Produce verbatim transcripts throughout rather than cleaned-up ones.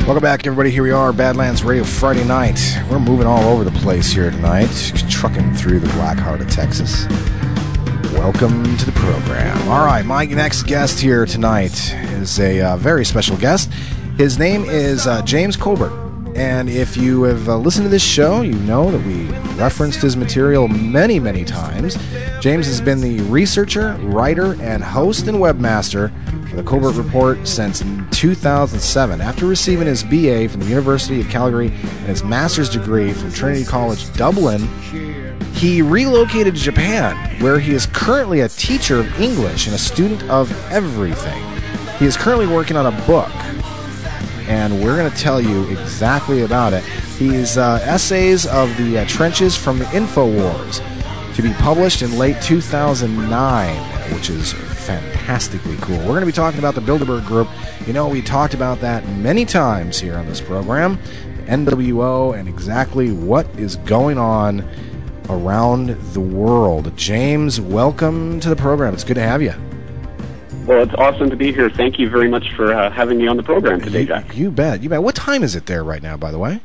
Welcome back, everybody. Here we are, Badlands Radio Friday night. We're moving all over the place here tonight, trucking through the black heart of Texas. Welcome to the program. All right, my next guest here tonight is a uh, very special guest. His name is uh, James Colbert, and if you have uh, listened to this show, you know that we referenced his material many, many times. James has been the researcher, writer, and host and webmaster for the Colbert Report since two thousand seven. After receiving his B A from the University of Calgary and his master's degree from Trinity College Dublin, he relocated to Japan, where he is currently a teacher of English and a student of everything. He is currently working on a book, and we're going to tell you exactly about it. He's uh, Essays of the uh, Trenches from the InfoWars, to be published in late two thousand nine, which is fantastically cool. We're going to be talking about the Bilderberg Group. You know, we talked about that many times here on this program, the N W O, and exactly what is going on around the world. James, welcome to the program. It's good to have you. Well, it's awesome to be here. Thank you very much for uh, having me on the program today, you, Jack. You bet. You bet. What time is it there right now, by the way?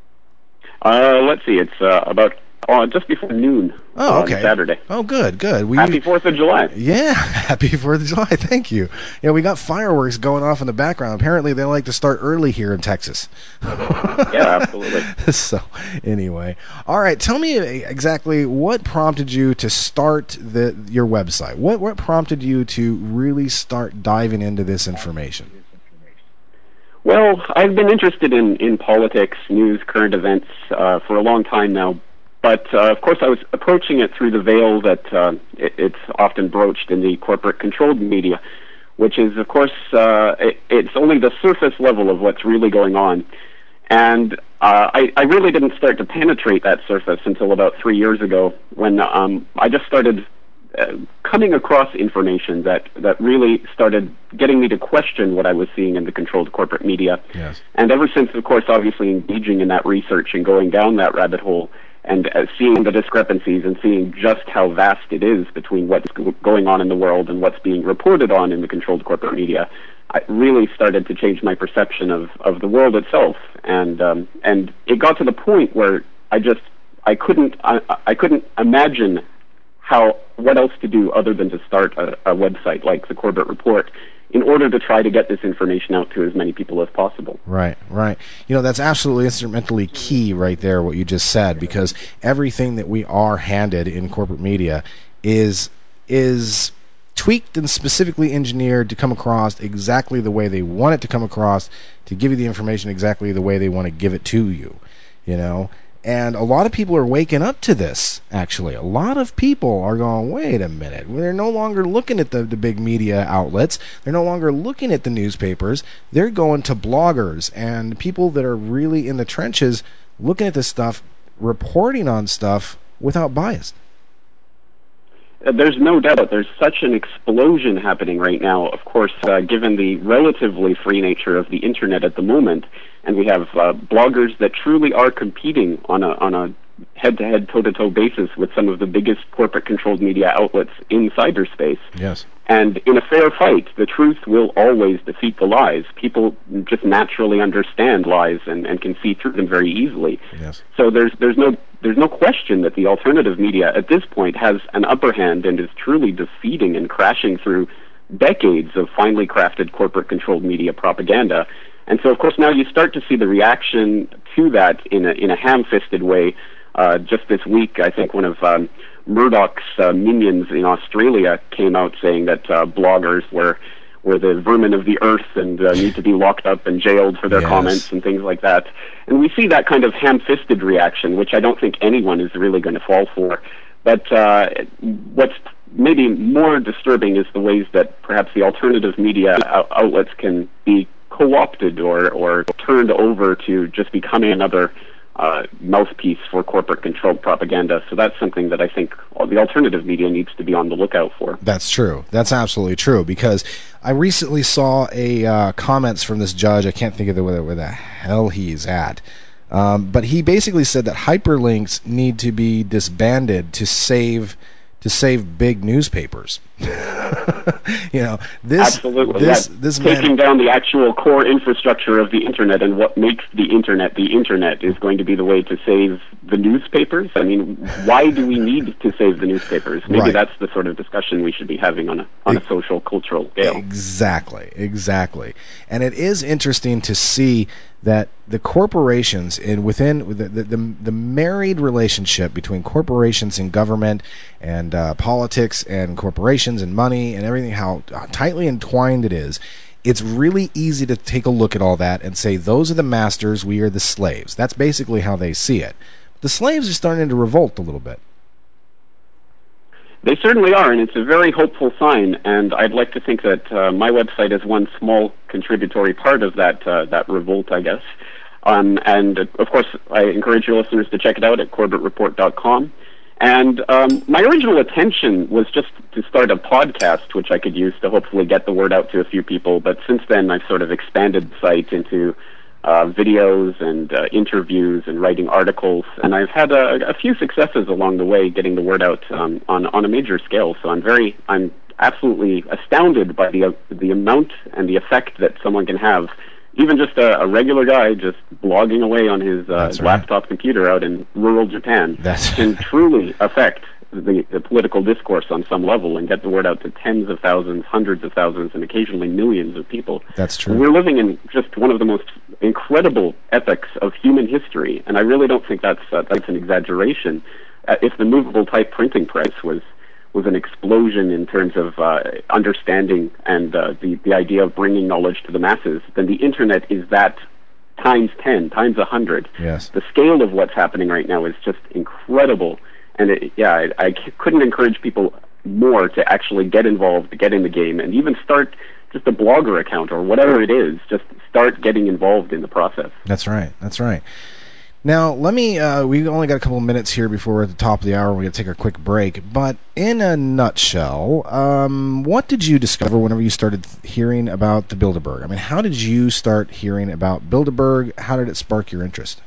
Uh, let's see. It's uh, about uh, just before noon. Oh, okay. On Saturday. Oh, good, good. We, happy fourth of July. Yeah, happy fourth of July. Thank you. Yeah, we got fireworks going off in the background. Apparently, they like to start early here in Texas. Yeah, absolutely. So, anyway. All right, tell me exactly what prompted you to start the your website. What, what prompted you to really start diving into this information? Well, I've been interested in, in politics, news, current events uh, for a long time now. But, uh, of course, I was approaching it through the veil that uh, it, it's often broached in the corporate-controlled media, which is, of course, uh, it, it's only the surface level of what's really going on. And uh, I, I really didn't start to penetrate that surface until about three years ago when um, I just started uh, coming across information that, that really started getting me to question what I was seeing in the controlled corporate media. Yes. And ever since, of course, obviously engaging in that research and going down that rabbit hole, and uh, seeing the discrepancies and seeing just how vast it is between what's go- going on in the world and what's being reported on in the controlled corporate media, I really started to change my perception of, of the world itself. And um, and it got to the point where I just I couldn't I, I couldn't imagine how what else to do other than to start a, a website like the Corbett Report in order to try to get this information out to as many people as possible. Right, right. You know, that's absolutely instrumentally key right there, what you just said, because everything that we are handed in corporate media is is tweaked and specifically engineered to come across exactly the way they want it to come across, to give you the information exactly the way they want to give it to you, you know? And a lot of people are waking up to this, actually. A lot of people are going, wait a minute. They're no longer looking at the, the big media outlets. They're no longer looking at the newspapers. They're going to bloggers and people that are really in the trenches looking at this stuff, reporting on stuff without bias. Uh, there's no doubt there's such an explosion happening right now, of course, uh, given the relatively free nature of the Internet at the moment. And we have uh, bloggers that truly are competing on a on a head-to-head, toe-to-toe basis with some of the biggest corporate-controlled media outlets in cyberspace. Yes. And in a fair fight, the truth will always defeat the lies. People just naturally understand lies and, and can see through them very easily. Yes. So there's there's no there's no question that the alternative media at this point has an upper hand and is truly defeating and crashing through decades of finely crafted corporate-controlled media propaganda. And so, of course, now you start to see the reaction to that in a, in a ham-fisted way. Uh, just this week, I think one of um, Murdoch's uh, minions in Australia came out saying that uh, bloggers were were the vermin of the earth and uh, need to be locked up and jailed for their yes. comments and things like that. And we see that kind of ham-fisted reaction, which I don't think anyone is really going to fall for. But uh, what's maybe more disturbing is the ways that perhaps the alternative media out- outlets can be co-opted or, or turned over to just becoming another uh, mouthpiece for corporate-controlled propaganda. So that's something that I think the alternative media needs to be on the lookout for. That's true. That's absolutely true, because I recently saw a uh, comments from this judge. I can't think of the, where, where the hell he's at. Um, but he basically said that hyperlinks need to be disbanded to save to save big newspapers. you know, this Absolutely. this yeah. this taking man, down the actual core infrastructure of the internet and what makes the internet the internet is going to be the way to save the newspapers. I mean, why do we need to save the newspapers? Maybe right. that's the sort of discussion we should be having on a on a social cultural scale. Exactly, exactly. And it is interesting to see that the corporations in within the the, the, the married relationship between corporations and government and uh, politics and corporations and money and everything, how tightly entwined it is. It's really easy to take a look at all that and say, those are the masters, we are the slaves. That's basically how they see it. The slaves are starting to revolt a little bit. They certainly are, and it's a very hopeful sign, and I'd like to think that uh, my website is one small contributory part of that uh, that revolt, I guess. Um, and, uh, of course, I encourage your listeners to check it out at corbett report dot com. And um, my original intention was just to start a podcast, which I could use to hopefully get the word out to a few people, but since then I've sort of expanded the site into Uh, videos and uh, interviews and writing articles, and I've had a, a few successes along the way getting the word out um, on on a major scale. So I'm very, I'm absolutely astounded by the uh, the amount and the effect that someone can have. Even just a, a regular guy just blogging away on his uh, right. laptop computer out in rural Japan That's can truly affect the, the political discourse on some level and get the word out to tens of thousands, hundreds of thousands, and occasionally millions of people. That's true. We're living in just one of the most incredible epochs of human history, and I really don't think that's uh, that's an exaggeration. Uh, if the movable type printing press was was an explosion in terms of uh, understanding and uh, the the idea of bringing knowledge to the masses, then the internet is that times ten, times a hundred. Yes. The scale of what's happening right now is just incredible. And it, yeah, I, I couldn't encourage people more to actually get involved, to get in the game, and even start just a blogger account or whatever it is. Just start getting involved in the process. That's right. That's right. Now, let me, uh, we've only got a couple of minutes here before we're at the top of the hour. We're going to take a quick break. But in a nutshell, um, what did you discover whenever you started hearing about the Bilderberg? I mean, how did you start hearing about Bilderberg? How did it spark your interest?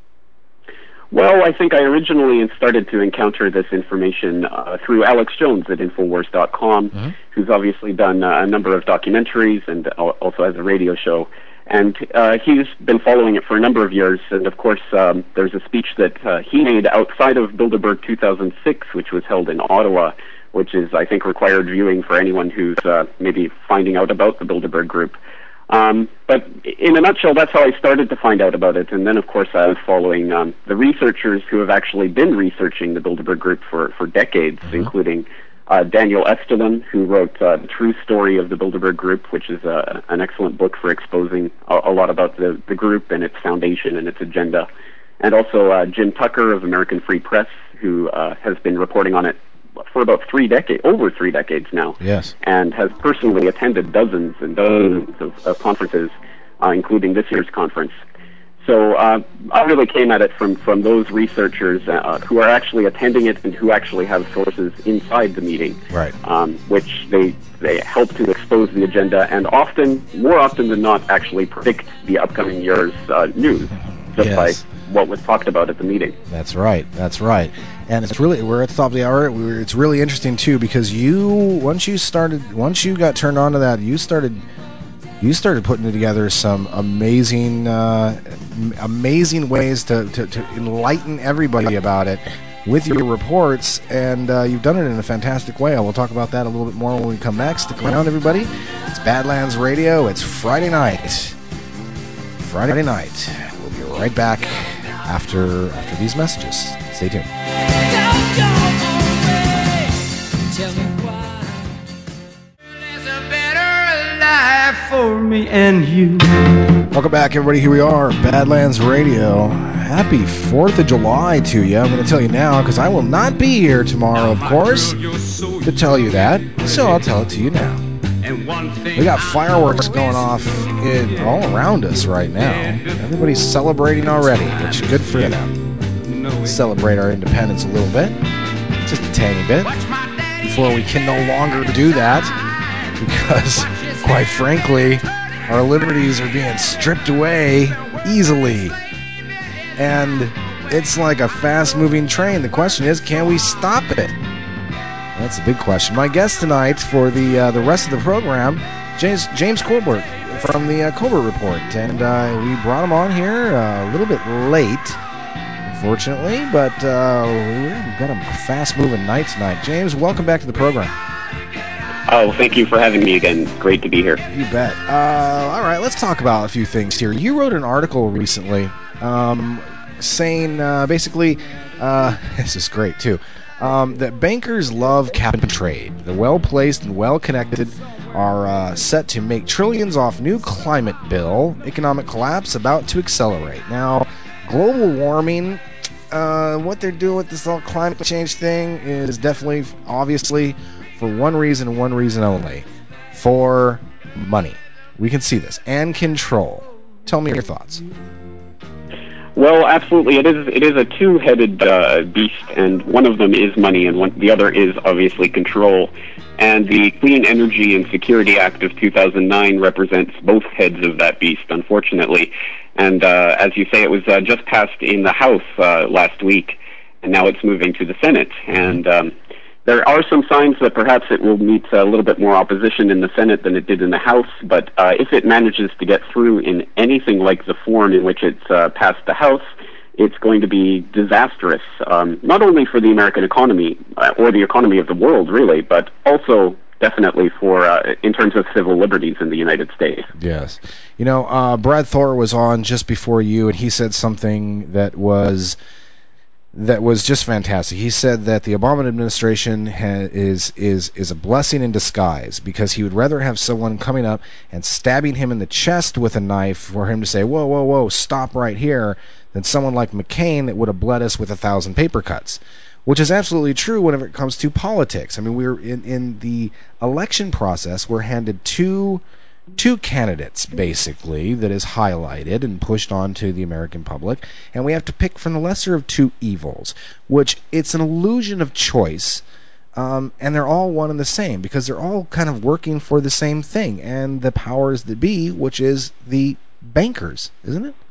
Well, I think I originally started to encounter this information uh, through Alex Jones at Infowars dot com, mm-hmm. who's obviously done uh, a number of documentaries and also has a radio show. And uh, he's been following it for a number of years. And, of course, um, there's a speech that uh, he made outside of Bilderberg two thousand six, which was held in Ottawa, which is, I think, required viewing for anyone who's uh, maybe finding out about the Bilderberg group. Um, but in a nutshell, that's how I started to find out about it. And then, of course, I was following um, the researchers who have actually been researching the Bilderberg group for, for decades, mm-hmm. including uh, Daniel Estulin, who wrote uh, The True Story of the Bilderberg Group, which is uh, an excellent book for exposing a, a lot about the, the group and its foundation and its agenda. And also uh, Jim Tucker of American Free Press, who uh, has been reporting on it for about three decades, over three decades now. Yes. And has personally attended dozens and dozens of, of conferences, uh, including this year's conference. So uh, I really came at it from, from those researchers uh, who are actually attending it and who actually have sources inside the meeting, right? Um, which they they help to expose the agenda and often, more often than not, actually predict the upcoming year's uh, news just yes. by what was talked about at the meeting. That's right. That's right. And it's really, we're at the top of the hour. We were, it's really interesting too, because you, once you started, once you got turned on to that, you started, you started putting together some amazing, uh, amazing ways to, to, to enlighten everybody about it with your reports. And uh, you've done it in a fantastic way. We'll talk about that a little bit more when we come back. Stick around, everybody. It's Badlands Radio. It's Friday night. Friday night. We'll be right back after after these messages. Stay tuned. Don't go away. Tell me why. There's a better life for me and you. Welcome back, everybody. Here we are, Badlands Radio. Happy fourth of July to you. I'm going to tell you now because I will not be here tomorrow, of course, to tell you that. So I'll tell it to you now. We got fireworks going off in, all around us right now. Everybody's celebrating already, which is good for them. Celebrate our independence a little bit, just a tiny bit, before we can no longer do that, because, quite frankly, our liberties are being stripped away easily. And it's like a fast-moving train. The question is, can we stop it? That's a big question. My guest tonight for the uh, the rest of the program, James James Colbert from the uh, Colbert Report, and uh, we brought him on here uh, a little bit late, unfortunately, but uh, we've got a fast-moving night tonight. James, welcome back to the program. Oh, thank you for having me again. Great to be here. You bet. Uh, all right, let's talk about a few things here. You wrote an article recently um, saying uh, basically, uh, this is great too, um, that bankers love cap and trade. The well-placed and well-connected are uh, set to make trillions off new climate bill, economic collapse about to accelerate. Now, global warming, uh, what they're doing with this whole climate change thing is definitely, obviously, for one reason and one reason only, for money. We can see this. And control. Tell me your thoughts. Well, absolutely. It is it is a two-headed uh, beast, and one of them is money, and one, the other is obviously control. And the Clean Energy and Security Act of two thousand nine represents both heads of that beast, unfortunately. And uh, as you say, it was uh, just passed in the House uh, last week, and now it's moving to the Senate. And um, there are some signs that perhaps it will meet a little bit more opposition in the Senate than it did in the House, but uh, if it manages to get through in anything like the form in which it's uh, passed the House, it's going to be disastrous, um, not only for the American economy, uh, or the economy of the world, really, but also definitely for uh, in terms of civil liberties in the United States. Yes. You know, uh, Brad Thor was on just before you, and he said something that was... that was just fantastic. He said that the Obama administration ha- is is is a blessing in disguise, because he would rather have someone coming up and stabbing him in the chest with a knife for him to say, whoa, whoa, whoa, stop right here, than someone like McCain that would have bled us with a thousand paper cuts, which is absolutely true whenever it comes to politics. I mean, we're in, in the election process, we're handed two... two candidates, basically, that is highlighted and pushed on to the American public, and we have to pick from the lesser of two evils, which it's an illusion of choice, um, and they're all one and the same, because they're all kind of working for the same thing, and the powers that be, which is the bankers, isn't it?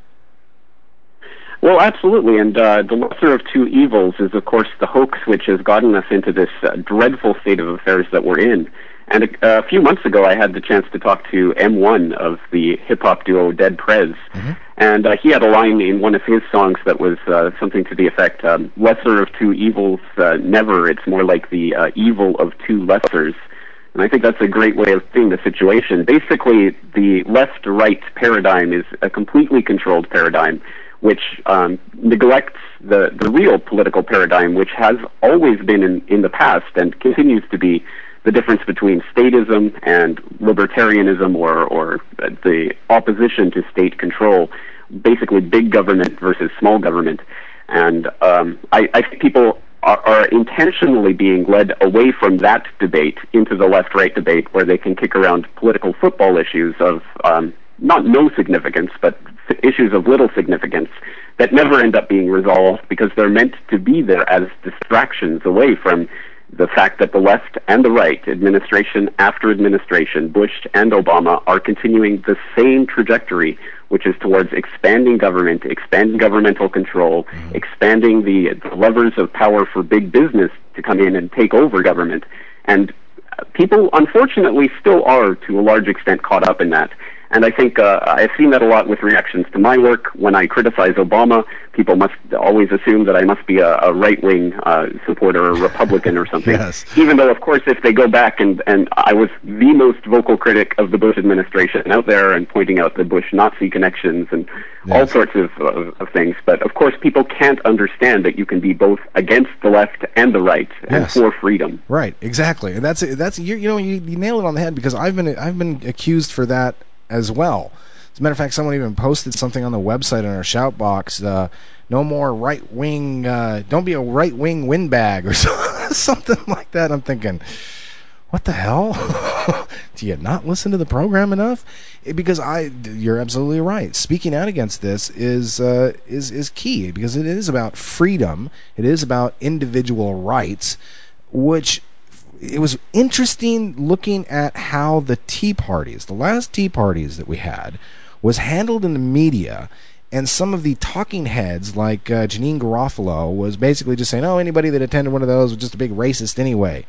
Well, absolutely, and uh, the lesser of two evils is, of course, the hoax which has gotten us into this uh, dreadful state of affairs that we're in. And a, a few months ago, I had the chance to talk to M one of the hip-hop duo Dead Prez, mm-hmm. and uh, he had a line in one of his songs that was uh, something to the effect, um, lesser of two evils, uh, never, it's more like the uh, evil of two lessers. And I think that's a great way of seeing the situation. Basically, the left-right paradigm is a completely controlled paradigm, which um, neglects the, the real political paradigm, which has always been in, in the past and continues to be the difference between statism and libertarianism, or, or the opposition to state control, basically big government versus small government. And um, I, I think people are, are intentionally being led away from that debate into the left-right debate, where they can kick around political football issues of um, not no significance, but issues of little significance that never end up being resolved, because they're meant to be there as distractions away from the fact that the left and the right, administration after administration, Bush and Obama, are continuing the same trajectory, which is towards expanding government, expanding governmental control, mm-hmm. expanding the, the levers of power for big business to come in and take over government. And people, unfortunately, still are, to a large extent, caught up in that. And I think uh, I've seen that a lot with reactions to my work. When I criticize Obama, people must always assume that I must be a, a right-wing uh, supporter, a Republican or something. Yes. Even though, of course, if they go back, and, and I was the most vocal critic of the Bush administration out there, and pointing out the Bush-Nazi connections and yes. all sorts of, of, of things. But, of course, people can't understand that you can be both against the left and the right, and yes. for freedom. Right, exactly. And that's that's you, you know you, you nail it on the head, because I've been I've been accused for that as well. As a matter of fact, someone even posted something on the website in our shout box, uh, no more right-wing, uh, don't be a right-wing windbag, or something like that. I'm thinking, what the hell? Do you not listen to the program enough? It, because I, you're absolutely right. Speaking out against this is, uh, is, is key, because it is about freedom. It is about individual rights, which it was interesting looking at how the Tea Parties, the last Tea Parties that we had, was handled in the media, and some of the talking heads, like uh, Janine Garofalo, was basically just saying, oh, anybody that attended one of those was just a big racist anyway.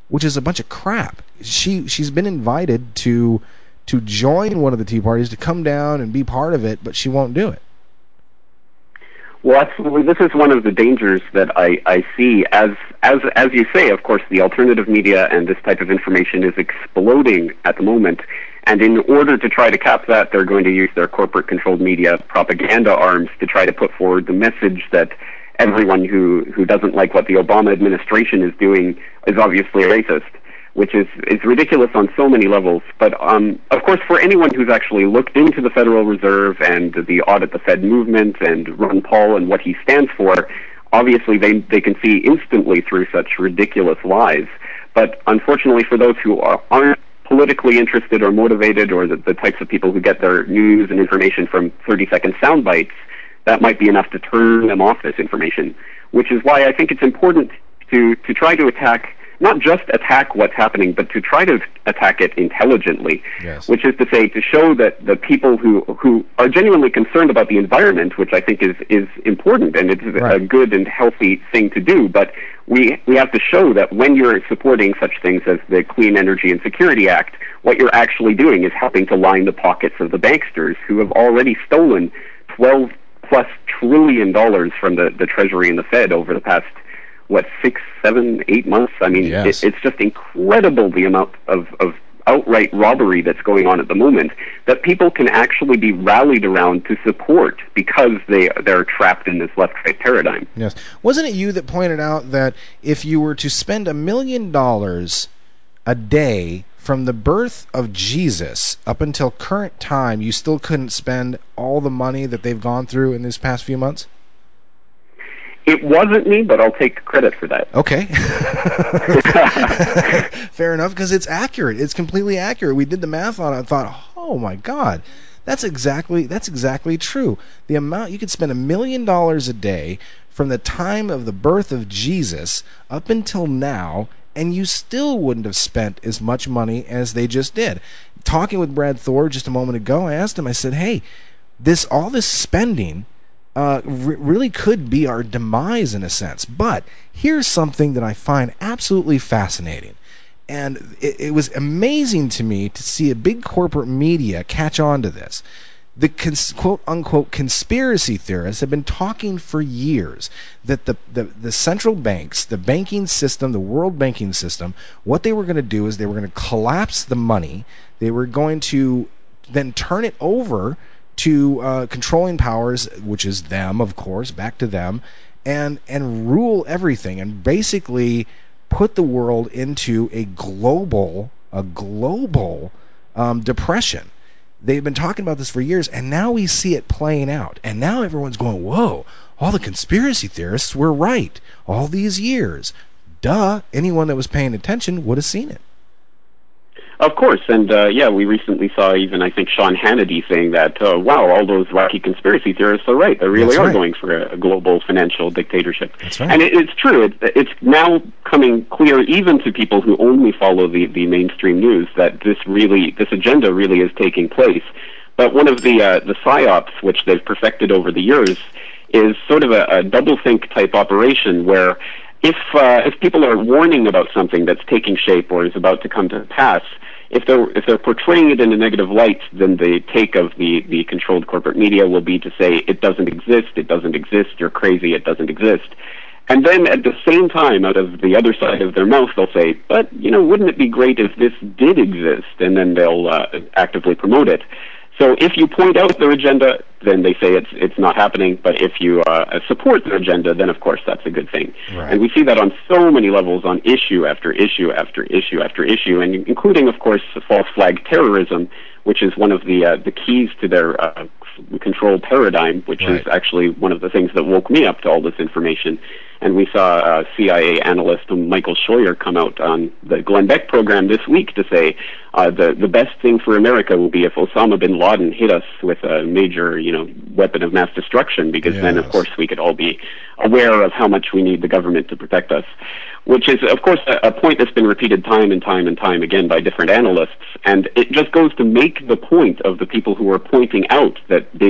which is a bunch of crap. She she's been invited to to join one of the tea parties, to come down and be part of it, but she won't do it. Well, absolutely. This is one of the dangers that I, I see. As as as you say, of course, the alternative media and this type of information is exploding at the moment. And in order to try to cap that, they're going to use their corporate-controlled media propaganda arms to try to put forward the message that everyone who, who doesn't like what the Obama administration is doing is obviously racist, which is, is ridiculous on so many levels. But, um, of course, for anyone who's actually looked into the Federal Reserve and the Audit the Fed movement and Ron Paul and what he stands for, obviously they, they can see instantly through such ridiculous lies. But unfortunately for those who are, aren't politically interested or motivated, or the, the types of people who get their news and information from thirty-second sound bites, that might be enough to turn them off this information, which is why I think it's important to, to try to attack, not just attack what's happening, but to try to attack it intelligently, yes. Which is to say, to show that the people who, who are genuinely concerned about the environment, which I think is, is important, and it's right. a good and healthy thing to do, but we, we have to show that when you're supporting such things as the Clean Energy and Security Act, what you're actually doing is helping to line the pockets of the banksters who have already stolen twelve plus trillion dollars from the, the Treasury and the Fed over the past, what, six, seven, eight months? I mean, yes. it, it's just incredible the amount of, of outright robbery that's going on at the moment that people can actually be rallied around to support because they, they're trapped in this left-right paradigm. Yes. Wasn't it you that pointed out that if you were to spend a million dollars a day from the birth of Jesus up until current time, you still couldn't spend all the money that they've gone through in these past few months? It wasn't me, but I'll take credit for that. Okay. Fair enough, because it's accurate. It's completely accurate. We did the math on it and thought, oh my God, that's exactly that's exactly true. The amount you could spend a million dollars a day from the time of the birth of Jesus up until now, and you still wouldn't have spent as much money as they just did. Talking with Brad Thor just a moment ago, I asked him, I said, hey, this all this spending Uh, re- really could be our demise in a sense. But here's something that I find absolutely fascinating. And it, it was amazing to me to see a big corporate media catch on to this. The cons- quote-unquote conspiracy theorists have been talking for years that the, the, the central banks, the banking system, the world banking system, what they were going to do is they were going to collapse the money. They were going to then turn it over to uh, controlling powers, which is them, of course, back to them, and and rule everything, and basically put the world into a global, a global um, depression. They've been talking about this for years, and now we see it playing out. And now everyone's going, whoa, all the conspiracy theorists were right all these years. Duh, anyone that was paying attention would have seen it. Of course, and uh, yeah, we recently saw even, I think, Sean Hannity saying that, uh, wow, all those wacky conspiracy theorists are right. They really That's are right. going for a, a global financial dictatorship. That's right. And it, it's true. It, it's now coming clear, even to people who only follow the, the mainstream news, that this really, this agenda really is taking place. But one of the uh, the psyops, which they've perfected over the years, is sort of a, a doublethink type operation where if uh, if people are warning about something that's taking shape or is about to come to pass, if they're if they're portraying it in a negative light, then the take of the, the controlled corporate media will be to say it doesn't exist, it doesn't exist, you're crazy, it doesn't exist. And then at the same time, out of the other side of their mouth, they'll say, but, you know, wouldn't it be great if this did exist? And then they'll uh, actively promote it. So if you point out their agenda, then they say it's it's not happening. But if you uh, support their agenda, then of course that's a good thing. Right. And we see that on so many levels, on issue after issue after issue after issue, and including, of course, false flag terrorism, which is one of the uh, the keys to their uh, control paradigm, which right. is actually one of the things that woke me up to all this information. And we saw uh, C I A analyst Michael Scheuer come out on the Glenn Beck program this week to say uh, the the best thing for America will be if Osama bin Laden hit us with a major, you know, weapon of mass destruction, because yes. then, of course, we could all be aware of how much we need the government to protect us. Which is, of course, a, a point that's been repeated time and time and time again by different analysts, and it just goes to make the point of the people who are pointing out that big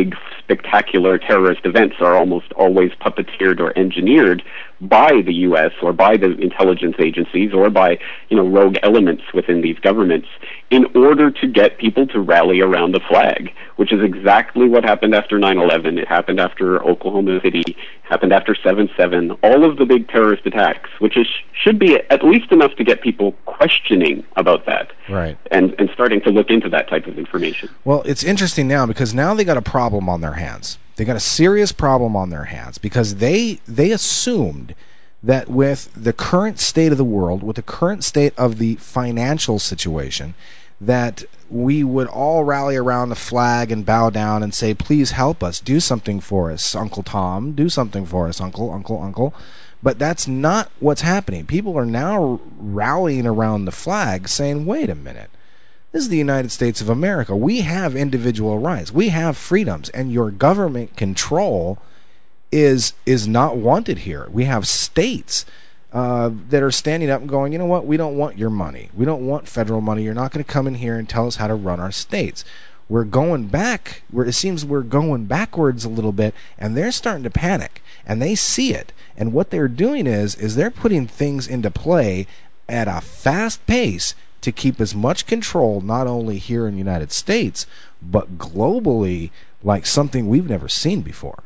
spectacular terrorist events are almost always puppeteered or engineered by the U S or by the intelligence agencies or by, you know, rogue elements within these governments in order to get people to rally around the flag, which is exactly what happened after nine eleven. It happened after Oklahoma City, happened after seven seven, all of the big terrorist attacks, which is should be at least enough to get people questioning about that. Right. And, and starting to look into that type of information. Well, it's interesting now because now they got a problem on their hands. They got a serious problem on their hands because they they assumed that with the current state of the world, with the current state of the financial situation, that we would all rally around the flag and bow down and say, please help us, do something for us, Uncle Tom, do something for us, Uncle, Uncle, Uncle. But that's not what's happening. People are now rallying around the flag saying, wait a minute. This is the United States of America. We have individual rights. We have freedoms, and your government control is is not wanted here. We have states uh, that are standing up and going, you know what? We don't want your money. We don't want federal money. You're not going to come in here and tell us how to run our states. We're going back. We're, it seems we're going backwards a little bit, and they're starting to panic, and they see it. And what they're doing is is they're putting things into play at a fast pace to keep as much control, not only here in the United States, but globally, like something we've never seen before.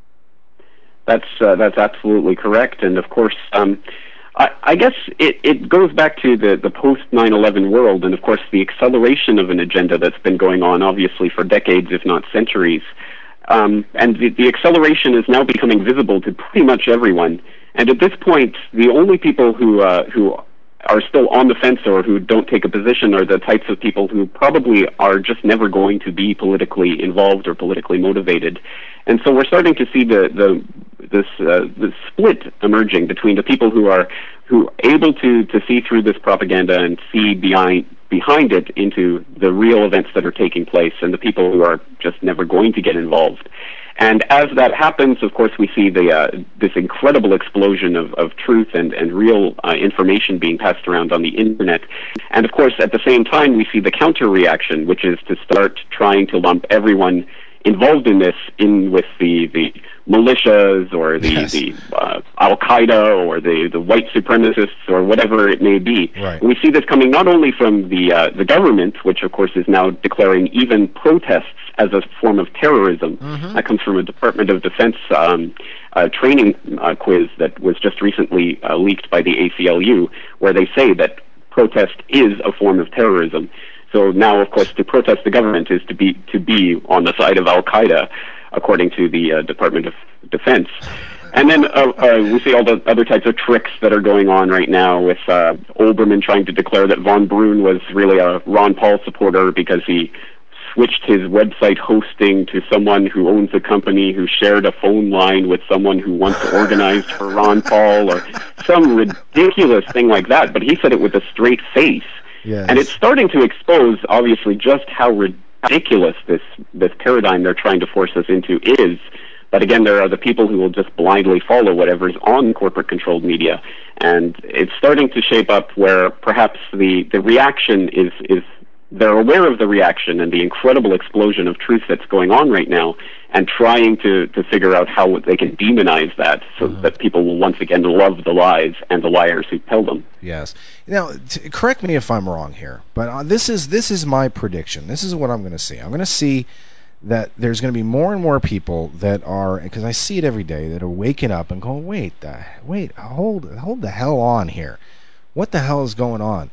That's uh, that's absolutely correct, and of course, um, I, I guess it, it goes back to the, the post nine eleven world, and of course the acceleration of an agenda that's been going on, obviously, for decades, if not centuries. Um, and the, the acceleration is now becoming visible to pretty much everyone. And at this point, the only people who uh, who are still on the fence or who don't take a position are the types of people who probably are just never going to be politically involved or politically motivated. And so we're starting to see the the this uh, the split emerging between the people who are who are able to to see through this propaganda and see behind behind it into the real events that are taking place, and the people who are just never going to get involved. And as that happens, of course, we see the uh, this incredible explosion of, of truth and, and real uh, information being passed around on the internet. And of course, at the same time, we see the counter reaction, which is to start trying to lump everyone involved in this in with the, the militias or the, yes. the uh, Al-Qaeda or the, the white supremacists or whatever it may be. Right. We see this coming not only from the uh, the government, which of course is now declaring even protests as a form of terrorism. Mm-hmm. That comes from a Department of Defense um, uh, training uh, quiz that was just recently uh, leaked by the A C L U, where they say that protest is a form of terrorism. So now, of course, to protest the government is to be to be on the side of Al-Qaeda, according to the uh, Department of Defense. And then uh, uh, we see all the other types of tricks that are going on right now with uh, Olbermann trying to declare that von Brunn was really a Ron Paul supporter because he switched his website hosting to someone who owns a company who shared a phone line with someone who once organized for Ron Paul, or some ridiculous thing like that. But he said it with a straight face. Yes. And it's starting to expose, obviously, just how ridiculous this, this paradigm they're trying to force us into is. But again, there are the people who will just blindly follow whatever's on corporate-controlled media. And it's starting to shape up where perhaps the, the reaction is, is they're aware of the reaction and the incredible explosion of truth that's going on right now, and trying to, to figure out how they can demonize that so mm-hmm. that people will once again love the lies and the liars who tell them. Yes. Now, t- correct me if I'm wrong here, but uh, this is this is my prediction. This is what I'm going to see. I'm going to see that there's going to be more and more people that are, because I see it every day, that are waking up and going, wait, the, wait, hold, hold the hell on here. What the hell is going on?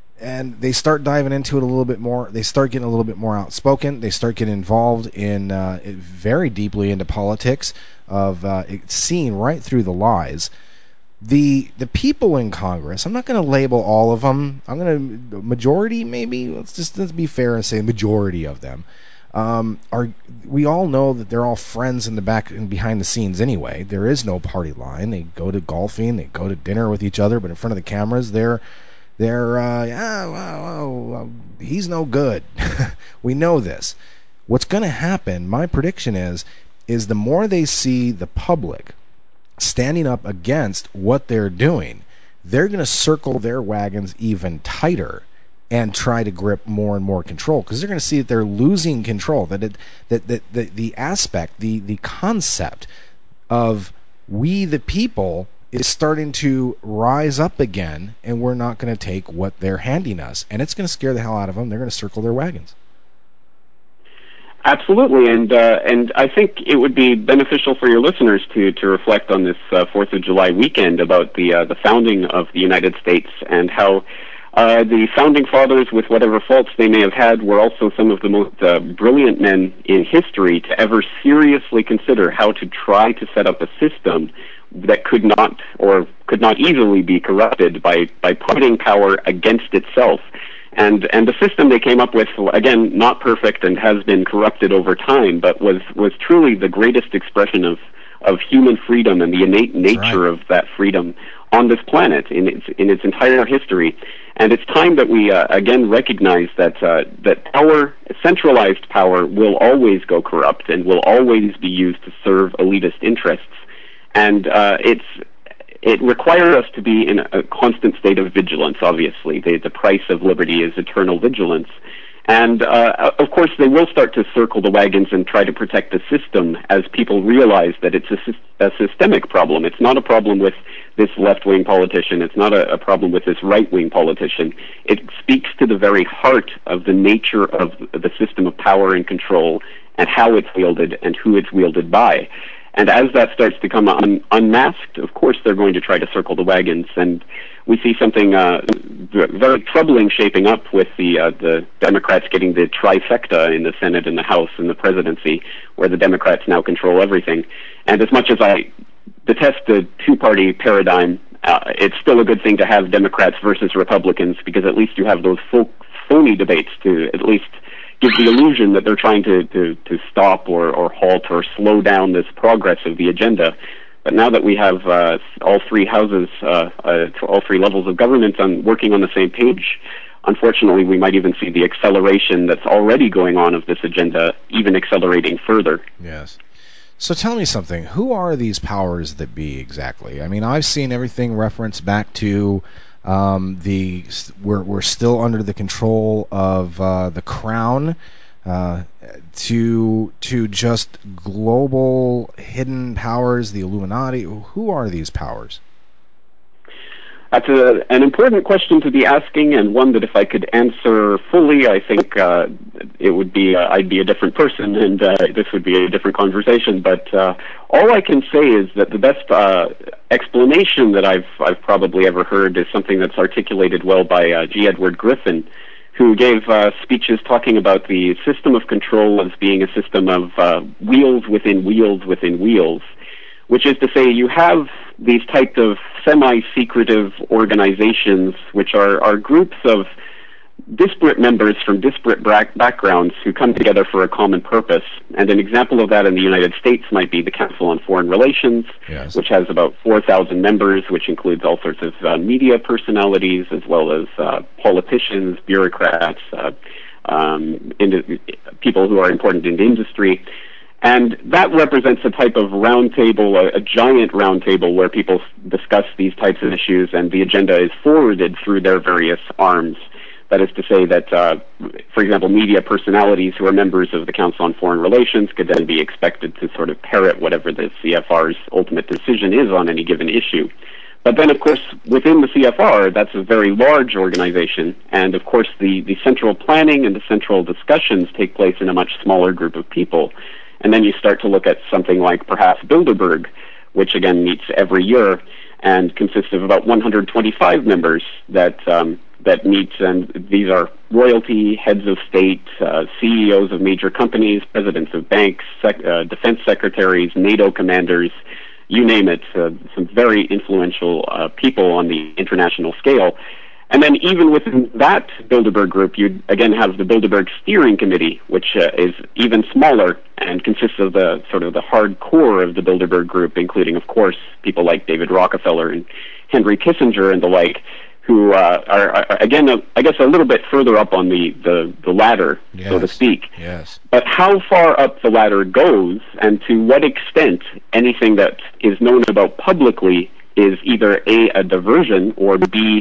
And they start diving into it a little bit more. They start getting a little bit more outspoken. They start getting involved in uh, very deeply into politics, of uh, seeing right through the lies. The the people in Congress, I'm not going to label all of them. I'm going to majority maybe. Let's just let's be fair and say majority of them um, are. We all know that they're all friends in the back and behind the scenes anyway. There is no party line. They go to golfing. They go to dinner with each other, but in front of the cameras, they're. They're, uh, yeah, well, well, he's no good. We know this. What's going to happen, my prediction is, is the more they see the public standing up against what they're doing, they're going to circle their wagons even tighter and try to grip more and more control, because they're going to see that they're losing control, that it, that, that, that the aspect, the, the concept of we the people is starting to rise up again, and we're not going to take what they're handing us. And it's going to scare the hell out of them. They're going to circle their wagons. Absolutely, and uh, and I think it would be beneficial for your listeners to to reflect on this uh, Fourth of July weekend about the uh, the founding of the United States, and how uh, the founding fathers, with whatever faults they may have had, were also some of the most uh, brilliant men in history to ever seriously consider how to try to set up a system that could not or could not easily be corrupted by by putting power against itself. And and the system they came up with, again, not perfect and has been corrupted over time, but was, was truly the greatest expression of, of human freedom and the innate nature right. of that freedom on this planet in its in its entire history. And it's time that we uh, again recognize that uh, that power, centralized power, will always go corrupt and will always be used to serve elitist interests. And uh, it's It requires us to be in a constant state of vigilance, obviously. The, the price of liberty is eternal vigilance. And, uh, of course, they will start to circle the wagons and try to protect the system as people realize that it's a, a systemic problem. It's not a problem with this left-wing politician. It's not a, a problem with this right-wing politician. It speaks to the very heart of the nature of the system of power and control and how it's wielded and who it's wielded by. And as that starts to come un- unmasked, of course, they're going to try to circle the wagons. And we see something uh, very troubling shaping up with the uh, the Democrats getting the trifecta in the Senate and the House and the presidency, where the Democrats now control everything. And as much as I detest the two-party paradigm, uh, it's still a good thing to have Democrats versus Republicans, because at least you have those fo- phony debates to at least give the illusion that they're trying to, to, to stop or, or halt or slow down this progress of the agenda. But now that we have uh, all three houses, uh, uh, all three levels of government on, working on the same page, unfortunately we might even see the acceleration that's already going on of this agenda even accelerating further. Yes. So tell me something. Who are these powers that be exactly? I mean, I've seen everything referenced back to Um, the we're we're still under the control of uh, the crown, uh, to to just global hidden powers, the Illuminati. Who are these powers? That's a, an important question to be asking, and one that if I could answer fully, I think uh, it would be uh, I'd be a different person, and uh, this would be a different conversation. But uh, all I can say is that the best uh, explanation that I've I've probably ever heard is something that's articulated well by uh, G. Edward Griffin, who gave uh, speeches talking about the system of control as being a system of uh, wheels within wheels within wheels, which is to say you have these types of semi-secretive organizations, which are, are groups of disparate members from disparate bra- backgrounds who come together for a common purpose. And an example of that in the United States might be the Council on Foreign Relations, yes. which has about four thousand members, which includes all sorts of uh, media personalities, as well as uh, politicians, bureaucrats, uh, um, ind- people who are important in the industry. And that represents a type of roundtable, a, a giant roundtable where people discuss these types of issues, and the agenda is forwarded through their various arms. That is to say that, uh, for example, media personalities who are members of the Council on Foreign Relations could then be expected to sort of parrot whatever the C F R's ultimate decision is on any given issue. But then, of course, within the C F R, that's a very large organization, and of course the, the central planning and the central discussions take place in a much smaller group of people. And then you start to look at something like perhaps Bilderberg, which again meets every year and consists of about one hundred twenty-five members that um, that meet, and these are royalty, heads of state, uh, C E Os of major companies, presidents of banks, sec- uh, defense secretaries, NATO commanders, you name it, uh, some very influential uh, people on the international scale. And then even within that Bilderberg group, you again have the Bilderberg Steering Committee, which uh, is even smaller and consists of the sort of the hard core of the Bilderberg group, including, of course, people like David Rockefeller and Henry Kissinger and the like, who uh, are, are, again, uh, I guess a little bit further up on the, the, the ladder, yes. so to speak. Yes. But how far up the ladder goes and to what extent anything that is known about publicly is either A, a diversion, or B,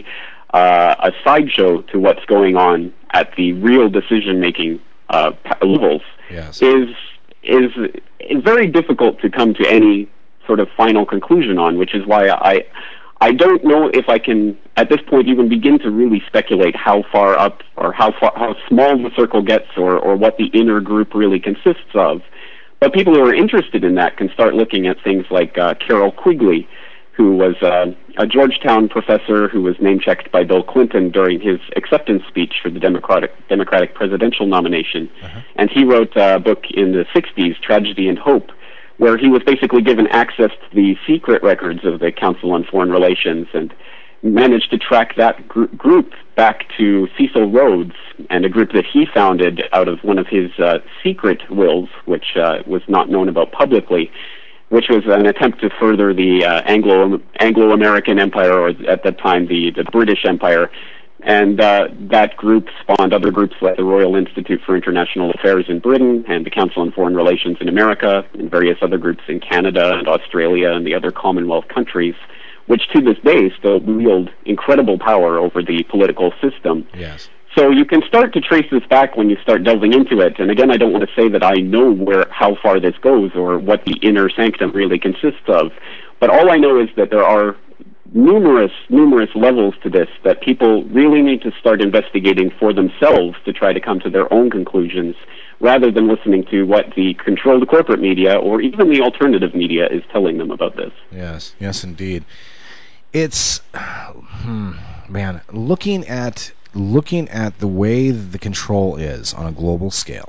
uh, a sideshow to what's going on at the real decision-making uh, levels, yes. is is is very difficult to come to any sort of final conclusion on, which is why I I don't know if I can at this point even begin to really speculate how far up or how far how small the circle gets or or what the inner group really consists of. But people who are interested in that can start looking at things like uh, Carroll Quigley, who was uh, a Georgetown professor who was name-checked by Bill Clinton during his acceptance speech for the Democratic Democratic presidential nomination. Uh-huh. And he wrote a book in the sixties, Tragedy and Hope, where he was basically given access to the secret records of the Council on Foreign Relations and managed to track that gr- group back to Cecil Rhodes, and a group that he founded out of one of his uh, secret wills, which uh, was not known about publicly, which was an attempt to further the uh, Anglo Anglo-American Empire, or at that time the, the British Empire. And uh, that group spawned other groups like the Royal Institute for International Affairs in Britain and the Council on Foreign Relations in America, and various other groups in Canada and Australia and the other Commonwealth countries, which to this day still wield incredible power over the political system. Yes. So you can start to trace this back when you start delving into it. And again, I don't want to say that I know where how far this goes or what the inner sanctum really consists of. But all I know is that there are numerous, numerous levels to this that people really need to start investigating for themselves to try to come to their own conclusions, rather than listening to what the controlled corporate media or even the alternative media is telling them about this. Yes, yes, indeed. It's, hmm, man, looking at looking at the way the control is on a global scale,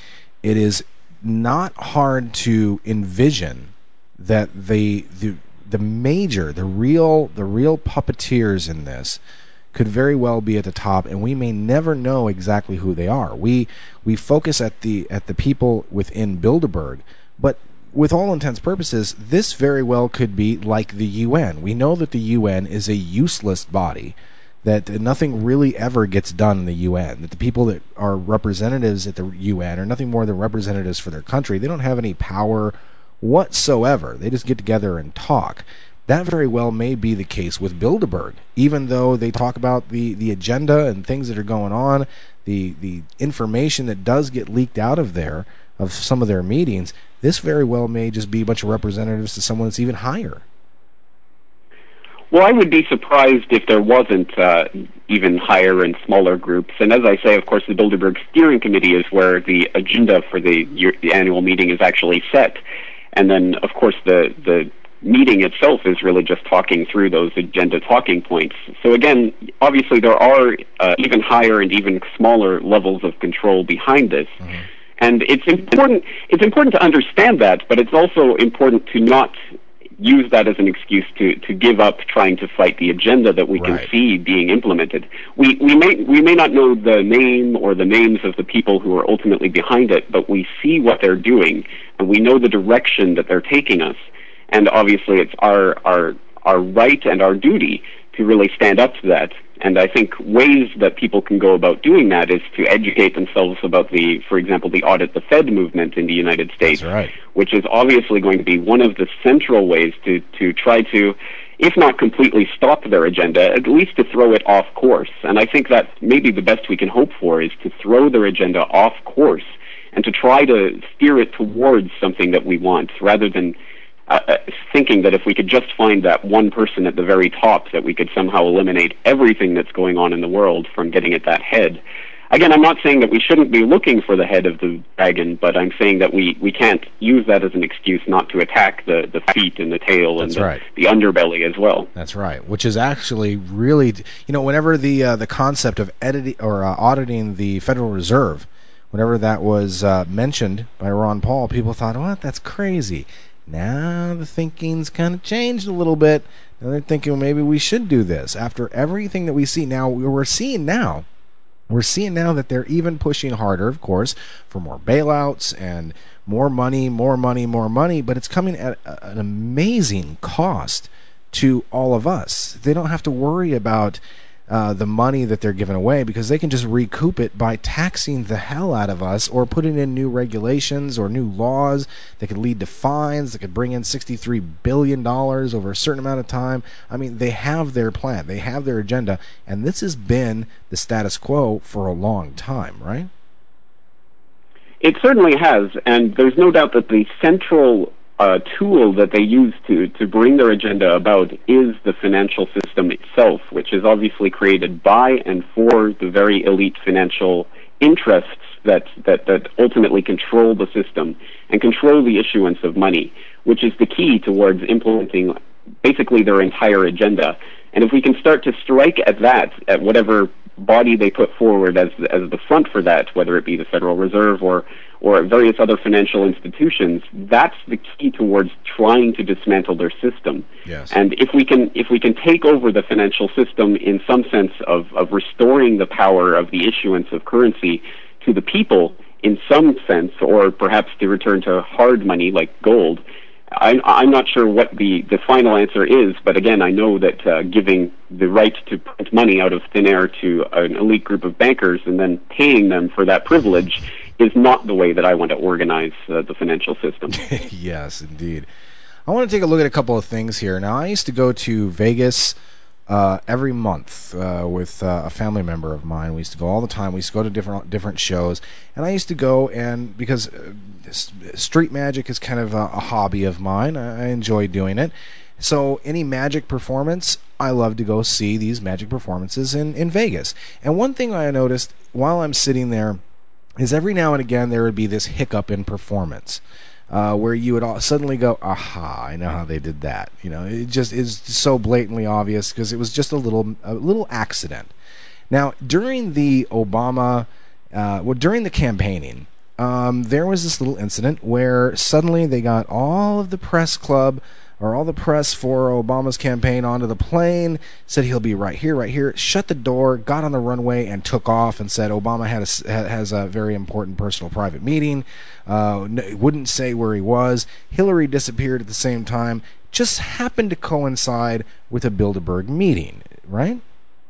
it is not hard to envision that the the the major, the real the real puppeteers in this could very well be at the top, and we may never know exactly who they are. We we focus at the at the people within Bilderberg, but with all intents and purposes, this very well could be like the U N. We know that the U N is a useless body, that nothing really ever gets done in the U N, that the people that are representatives at the U N are nothing more than representatives for their country. They don't have any power whatsoever. They just get together and talk. That very well may be the case with Bilderberg, even though they talk about the, the agenda and things that are going on, the, the information that does get leaked out of there, of some of their meetings. This very well may just be a bunch of representatives to someone that's even higher. Well, I would be surprised if there wasn't uh, even higher and smaller groups. And as I say, of course, the Bilderberg Steering Committee is where the agenda for the, year, the annual meeting is actually set. And then, of course, the, the meeting itself is really just talking through those agenda talking points. So again, obviously there are uh, even higher and even smaller levels of control behind this. Mm-hmm. And it's important, it's important to understand that, but it's also important to not use that as an excuse to, to give up trying to fight the agenda that we right. can see being implemented. We, we, may, we may not know the name or the names of the people who are ultimately behind it, but we see what they're doing, and we know the direction that they're taking us. And obviously it's our, our, our right and our duty to really stand up to that. And I think ways that people can go about doing that is to educate themselves about the, for example, the Audit the Fed movement in the United States, That's right. which is obviously going to be one of the central ways to, to try to, if not completely stop their agenda, at least to throw it off course. And I think that maybe the best we can hope for is to throw their agenda off course and to try to steer it towards something that we want, rather than Uh, thinking that if we could just find that one person at the very top, that we could somehow eliminate everything that's going on in the world from getting at that head. Again, I'm not saying that we shouldn't be looking for the head of the dragon, but I'm saying that we, we can't use that as an excuse not to attack the, the feet and the tail That's and the, right. the underbelly as well. That's right, which is actually really, you know, whenever the uh, the concept of editing or uh, auditing the Federal Reserve, whenever that was uh, mentioned by Ron Paul, people thought, what, that's crazy. Now the thinking's kind of changed a little bit. Now they're thinking, well, maybe we should do this. After everything that we see now, we're seeing now, we're seeing now that they're even pushing harder, of course, for more bailouts and more money, more money, more money, but it's coming at an amazing cost to all of us. They don't have to worry about uh, the money that they're giving away, because they can just recoup it by taxing the hell out of us or putting in new regulations or new laws that could lead to fines that could bring in sixty-three billion dollars over a certain amount of time. I mean, they have their plan, they have their agenda, and this has been the status quo for a long time, right? It certainly has, and there's no doubt that the central uh, tool that they use to, to bring their agenda about is the financial system itself, which is obviously created by and for the very elite financial interests that, that, that ultimately control the system and control the issuance of money, which is the key towards implementing basically their entire agenda. And if we can start to strike at that, at whatever body they put forward as as the front for that, whether it be the Federal Reserve or or various other financial institutions, that's the key towards trying to dismantle their system. Yes. And if we can if we can take over the financial system in some sense of, of restoring the power of the issuance of currency to the people in some sense, or perhaps to return to hard money like gold, I'm, I'm not sure what the, the final answer is, but again, I know that uh, giving the right to print money out of thin air to an elite group of bankers and then paying them for that privilege is not the way that I want to organize uh, the financial system. Yes, indeed. I want to take a look at a couple of things here. Now, I used to go to Vegas uh, every month uh, with uh, a family member of mine. We used to go all the time. We used to go to different different shows, and I used to go and because uh, street magic is kind of a, a hobby of mine. I, I enjoy doing it. So any magic performance, I love to go see these magic performances in, in Vegas. And one thing I noticed while I'm sitting there is every now and again there would be this hiccup in performance. Uh, where you would all suddenly go, aha, I know how they did that. You know, it just is so blatantly obvious because it was just a little a little accident. Now, during the Obama, uh, well, during the campaigning, um, there was this little incident where suddenly they got all of the press club or all the press for Obama's campaign onto the plane, said he'll be right here, right here, shut the door, got on the runway, and took off and said Obama had a, has a very important personal private meeting, uh, wouldn't say where he was. Hillary disappeared at the same time, just happened to coincide with a Bilderberg meeting, right?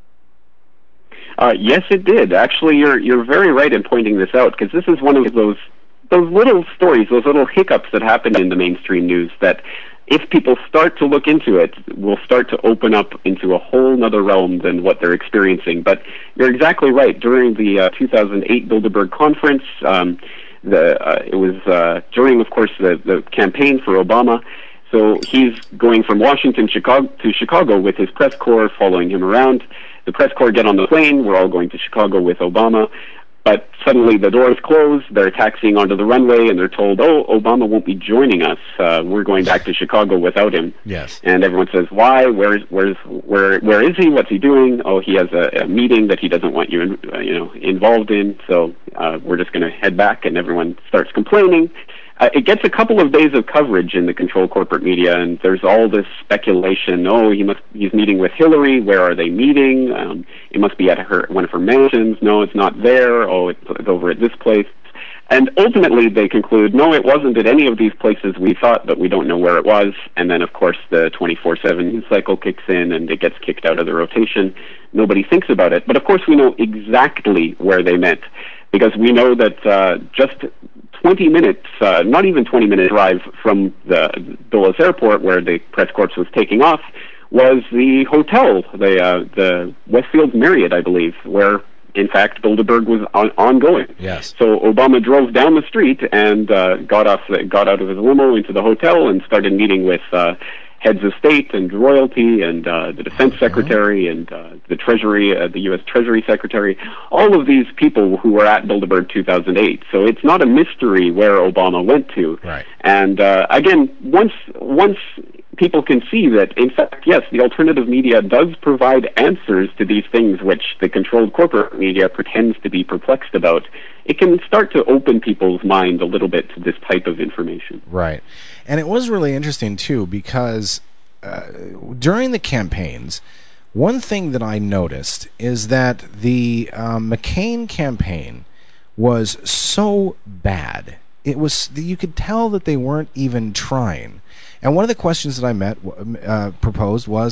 Uh, yes, it did. Actually, you're you're very right in pointing this out, because this is one of those those little stories, those little hiccups that happen in the mainstream news that, if people start to look into it, will start to open up into a whole nother realm than what they're experiencing. But you're exactly right. During the uh, two thousand eight Bilderberg conference, um, the uh, it was uh, during, of course, the, the campaign for Obama. So he's going from Washington Chicago to Chicago with his press corps following him around. The press corps get on the plane. We're all going to Chicago with Obama. But suddenly the doors close, they're taxiing onto the runway, and they're told, oh, Obama won't be joining us. Uh, we're going back to Chicago without him. Yes. And everyone says, why? Where's, where's, where, where is he? What's he doing? Oh, he has a, a meeting that he doesn't want you, in, uh, you know, involved in, so uh, we're just going to head back, and everyone starts complaining. Uh, it gets a couple of days of coverage in the controlled corporate media, and there's all this speculation. Oh, he must, he's meeting with Hillary. Where are they meeting? Um, it must be at her, one of her mansions. No, it's not there. Oh, it's, it's over at this place. And ultimately, they conclude, no, it wasn't at any of these places we thought, but we don't know where it was. And then, of course, the twenty-four seven news cycle kicks in, and it gets kicked out of the rotation. Nobody thinks about it. But, of course, we know exactly where they meant, because we know that uh, just twenty minutes, uh, not even twenty minute drive from the Dulles Airport where the press corps was taking off, was the hotel, the uh, the Westfield Marriott, I believe, where in fact Bilderberg was on- ongoing. Yes. So Obama drove down the street and uh, got off, got out of his limo into the hotel and started meeting with uh, heads of state and royalty and uh, the defense secretary and uh, the treasury, uh, the U S Treasury secretary, all of these people who were at Bilderberg two thousand eight. So it's not a mystery where Obama went to. Right. And uh, again, once once people can see that, in fact, yes, the alternative media does provide answers to these things which the controlled corporate media pretends to be perplexed about, it can start to open people's mind a little bit to this type of information. Right. And it was really interesting, too, because uh, during the campaigns, one thing that I noticed is that the um, McCain campaign was so bad. It was, you could tell that they weren't even trying. And one of the questions that I met uh, proposed was,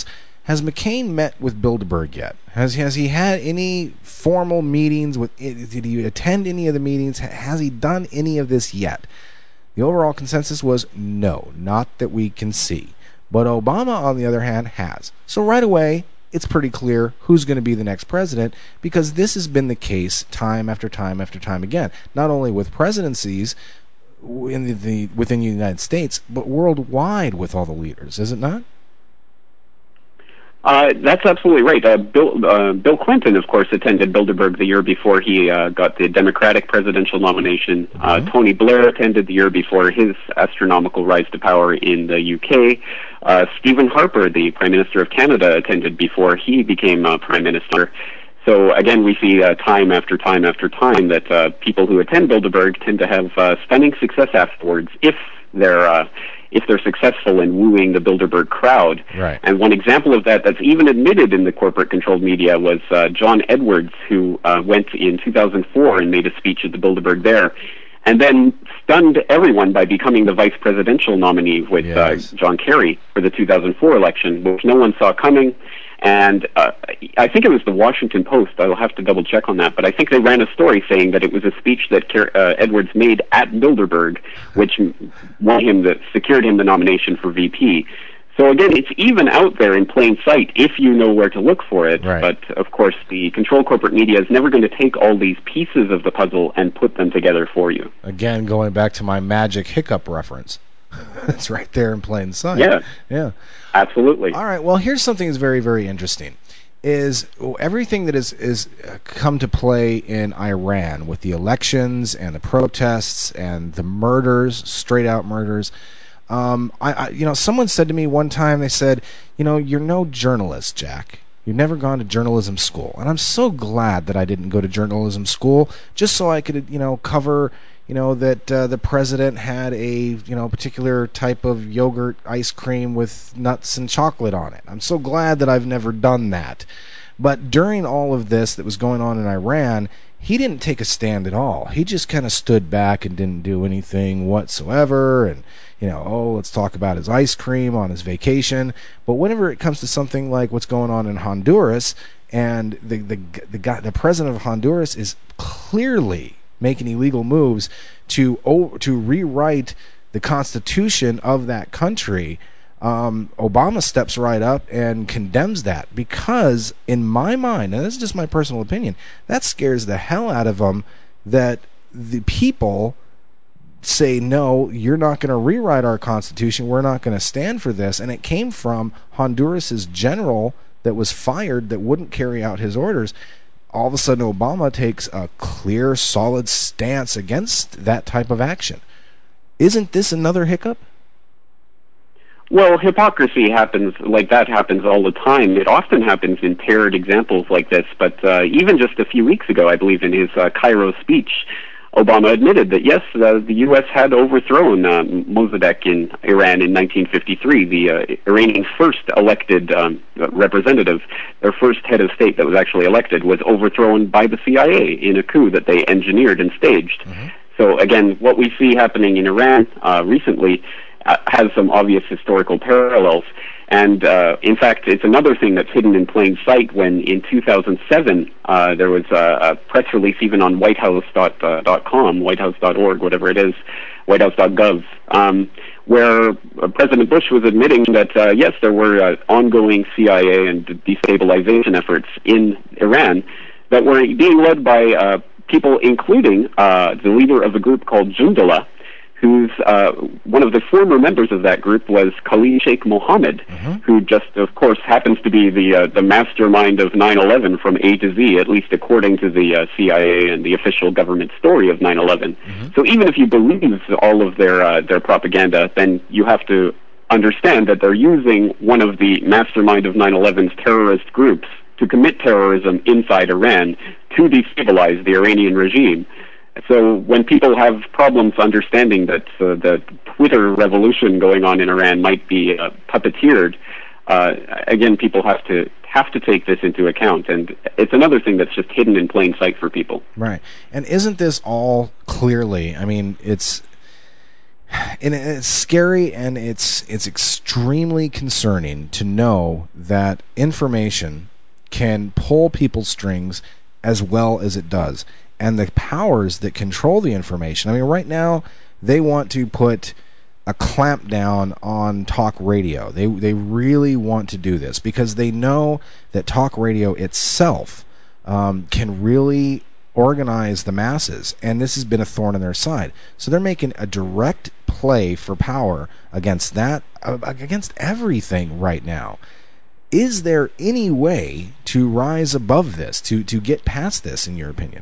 Has McCain met with Bilderberg yet? Has has he had any formal meetings with? Did he attend any of the meetings? Has he done any of this yet? The overall consensus was no, not that we can see. But Obama, on the other hand, has. So right away, it's pretty clear who's going to be the next president, because this has been the case time after time after time again. Not only with presidencies in the, the within the United States, but worldwide with all the leaders, is it not? Uh, that's absolutely right. Uh, Bill, uh, Bill Clinton, of course, attended Bilderberg the year before he uh, got the Democratic presidential nomination. Mm-hmm. Uh, Tony Blair attended the year before his astronomical rise to power in the U K. Uh, Stephen Harper, the Prime Minister of Canada, attended before he became uh, Prime Minister. So again, we see uh, time after time after time that uh, people who attend Bilderberg tend to have uh, stunning success afterwards if they're uh, if they're successful in wooing the Bilderberg crowd. Right. And one example of that that's even admitted in the corporate-controlled media was uh, John Edwards, who uh, went in two thousand four and made a speech at the Bilderberg there, and then stunned everyone by becoming the vice presidential nominee with yes. uh, John Kerry for the two thousand four election, which no one saw coming. And uh, I think it was the Washington Post, I'll have to double check on that, but I think they ran a story saying that it was a speech that Ker- uh, Edwards made at Bilderberg, which won him the, secured him the nomination for V P. So again, it's even out there in plain sight if you know where to look for it. Right. But of course, the controlled corporate media is never going to take all these pieces of the puzzle and put them together for you. Again, going back to my magic hiccup reference. It's right there in plain sight. Yeah. Yeah. Absolutely. All right. Well, here's something that's very, very interesting. Is everything that is is come to play in Iran with the elections and the protests and the murders, straight out murders. Um, I, I, you know, someone said to me one time, they said, you know, you're no journalist, Jack. You've never gone to journalism school. And I'm so glad that I didn't go to journalism school, just so I could, you know, cover, you know, that uh, the president had a, you know, particular type of yogurt ice cream with nuts and chocolate on it. I'm so glad that I've never done that. But during all of this that was going on in Iran, he didn't take a stand at all. He just kind of stood back and didn't do anything whatsoever. And, you know, oh, let's talk about his ice cream on his vacation. But whenever it comes to something like what's going on in Honduras, and the the the guy, the president of Honduras is clearly making illegal moves to oh, to rewrite the constitution of that country, um, Obama steps right up and condemns that, because in my mind, and this is just my personal opinion, that scares the hell out of him that the people say, no, you're not going to rewrite our constitution, we're not going to stand for this. And it came from Honduras's general that was fired that wouldn't carry out his orders. All of a sudden Obama takes a clear, solid stance against that type of action. Isn't this another hiccup? Well, hypocrisy happens, like that happens all the time. It often happens in paired examples like this, but uh, even just a few weeks ago, I believe in his uh, Cairo speech, Obama admitted that, yes, uh, the U S had overthrown uh, Mossadegh in Iran in nineteen fifty-three, the uh, Iranian first elected um, representative, their first head of state that was actually elected, was overthrown by the C I A in a coup that they engineered and staged. Mm-hmm. So, again, what we see happening in Iran uh, recently uh, has some obvious historical parallels. And, uh, in fact, it's another thing that's hidden in plain sight when, in two thousand seven, uh, there was a, a press release even on white house dot com, white house dot org, whatever it is, white house dot gov, um, where uh, President Bush was admitting that, uh, yes, there were uh, ongoing C I A and destabilization efforts in Iran that were being led by uh, people including uh, the leader of a group called Jundullah, who's uh, one of the former members of that group was Khalid Sheikh Mohammed, mm-hmm. who just, of course, happens to be the uh, the mastermind of nine eleven from A to Z, at least according to the uh, C I A and the official government story of nine eleven. Mm-hmm. So even if you believe all of their uh, their propaganda, then you have to understand that they're using one of the mastermind of nine eleven's terrorist groups to commit terrorism inside Iran to destabilize the Iranian regime. So when people have problems understanding that uh, the Twitter revolution going on in Iran might be uh, puppeteered, uh, again, people have to have to take this into account. And it's another thing that's just hidden in plain sight for people. Right. And isn't this all clearly, I mean, it's And it's scary, and it's it's extremely concerning to know that information can pull people's strings as well as it does. And the powers that control the information, I mean, right now, they want to put a clamp down on talk radio. They they really want to do this because they know that talk radio itself um, can really organize the masses, and this has been a thorn in their side. So they're making a direct play for power against that, uh, against everything right now. Is there any way to rise above this, to, to get past this, in your opinion?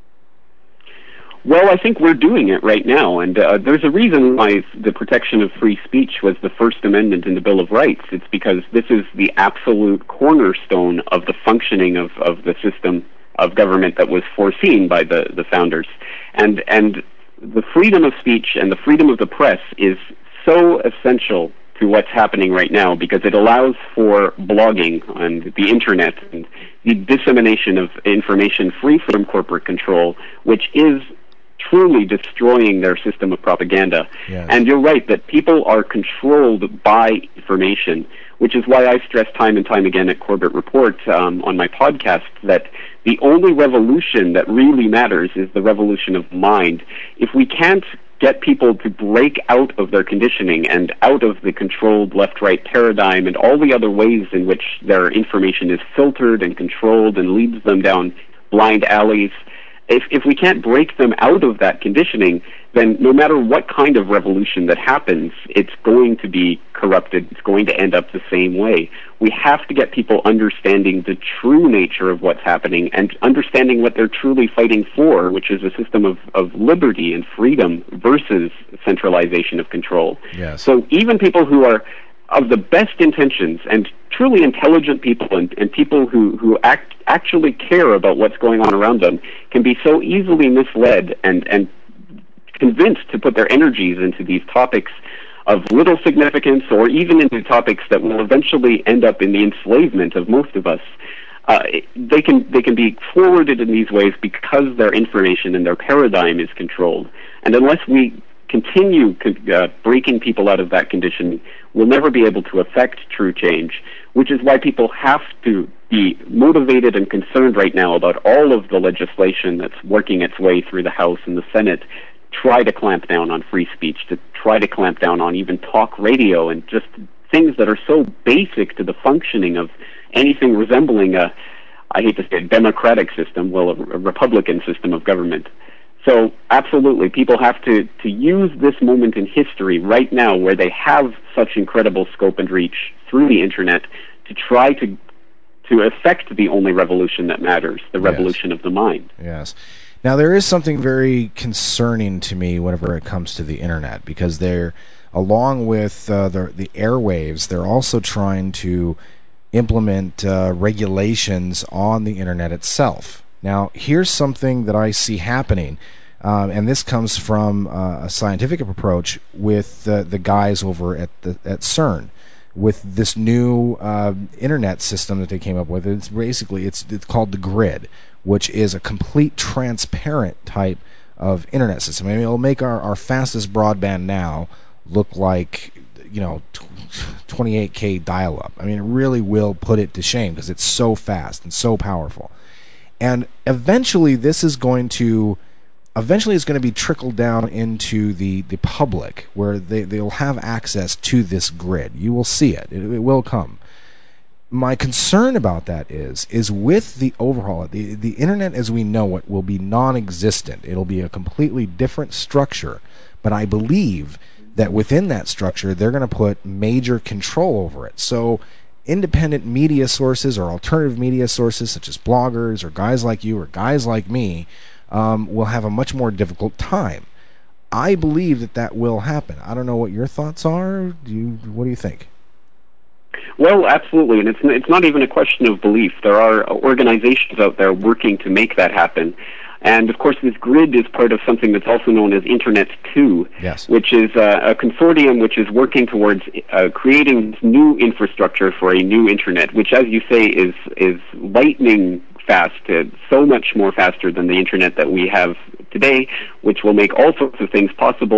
Well, I think we're doing it right now, and uh, there's a reason why the protection of free speech was the First Amendment in the Bill of Rights. It's because this is the absolute cornerstone of the functioning of, of the system of government that was foreseen by the, the founders. And and the freedom of speech and the freedom of the press is so essential to what's happening right now because it allows for blogging and the internet and the dissemination of information free from corporate control, which is truly destroying their system of propaganda. Yes. And you're right that people are controlled by information, which is why I stress time and time again at Corbett Report um, on my podcast that the only revolution that really matters is the revolution of mind. If we can't get people to break out of their conditioning and out of the controlled left-right paradigm and all the other ways in which their information is filtered and controlled and leads them down blind alleys, If, if we can't break them out of that conditioning, then no matter what kind of revolution that happens, it's going to be corrupted. It's going to end up the same way. We have to get people understanding the true nature of what's happening and understanding what they're truly fighting for, which is a system of, of liberty and freedom versus centralization of control. Yes. So even people who are of the best intentions and truly intelligent people and, and people who, who act, actually care about what's going on around them can be so easily misled and, and convinced to put their energies into these topics of little significance or even into topics that will eventually end up in the enslavement of most of us. Uh, they can they can be forwarded in these ways because their information and their paradigm is controlled. And unless we continue uh, breaking people out of that condition, we'll never be able to affect true change, which is why people have to be motivated and concerned right now about all of the legislation that's working its way through the House and the Senate, try to clamp down on free speech, to try to clamp down on even talk radio and just things that are so basic to the functioning of anything resembling a, I hate to say, a democratic system, well, a, a Republican system of government. So absolutely, people have to, to use this moment in history right now where they have such incredible scope and reach through the internet to try to to affect the only revolution that matters, the revolution yes. of the mind. Yes. Now, there is something very concerning to me whenever it comes to the internet, because they're, along with uh, the, the airwaves, they're also trying to implement uh, regulations on the internet itself. Now, here's something that I see happening, um, and this comes from uh, a scientific approach with uh, the guys over at the at CERN, with this new uh, internet system that they came up with. It's basically it's it's called the grid, which is a complete transparent type of internet system. I mean, it'll make our, our fastest broadband now look like, you know, twenty-eight K dial-up. I mean, it really will put it to shame because it's so fast and so powerful. And eventually this is going to eventually it's going to be trickled down into the, the public, where they, they'll have access to this grid. You will see it. It, it will come. My concern about that is is with the overhaul, the, the internet as we know it will be non-existent. It'll be a completely different structure. But I believe that within that structure, they're going to put major control over it. So independent media sources or alternative media sources, such as bloggers or guys like you or guys like me, um, will have a much more difficult time. I believe that that will happen. I don't know what your thoughts are. Do you, what do you think? Well, absolutely, and it's it's not even a question of belief. There are organizations out there working to make that happen. And, of course, this grid is part of something that's also known as Internet two, yes. which is uh, a consortium which is working towards uh, creating new infrastructure for a new Internet, which, as you say, is is lightning fast, uh, so much more faster than the Internet that we have today, which will make all sorts of things possible.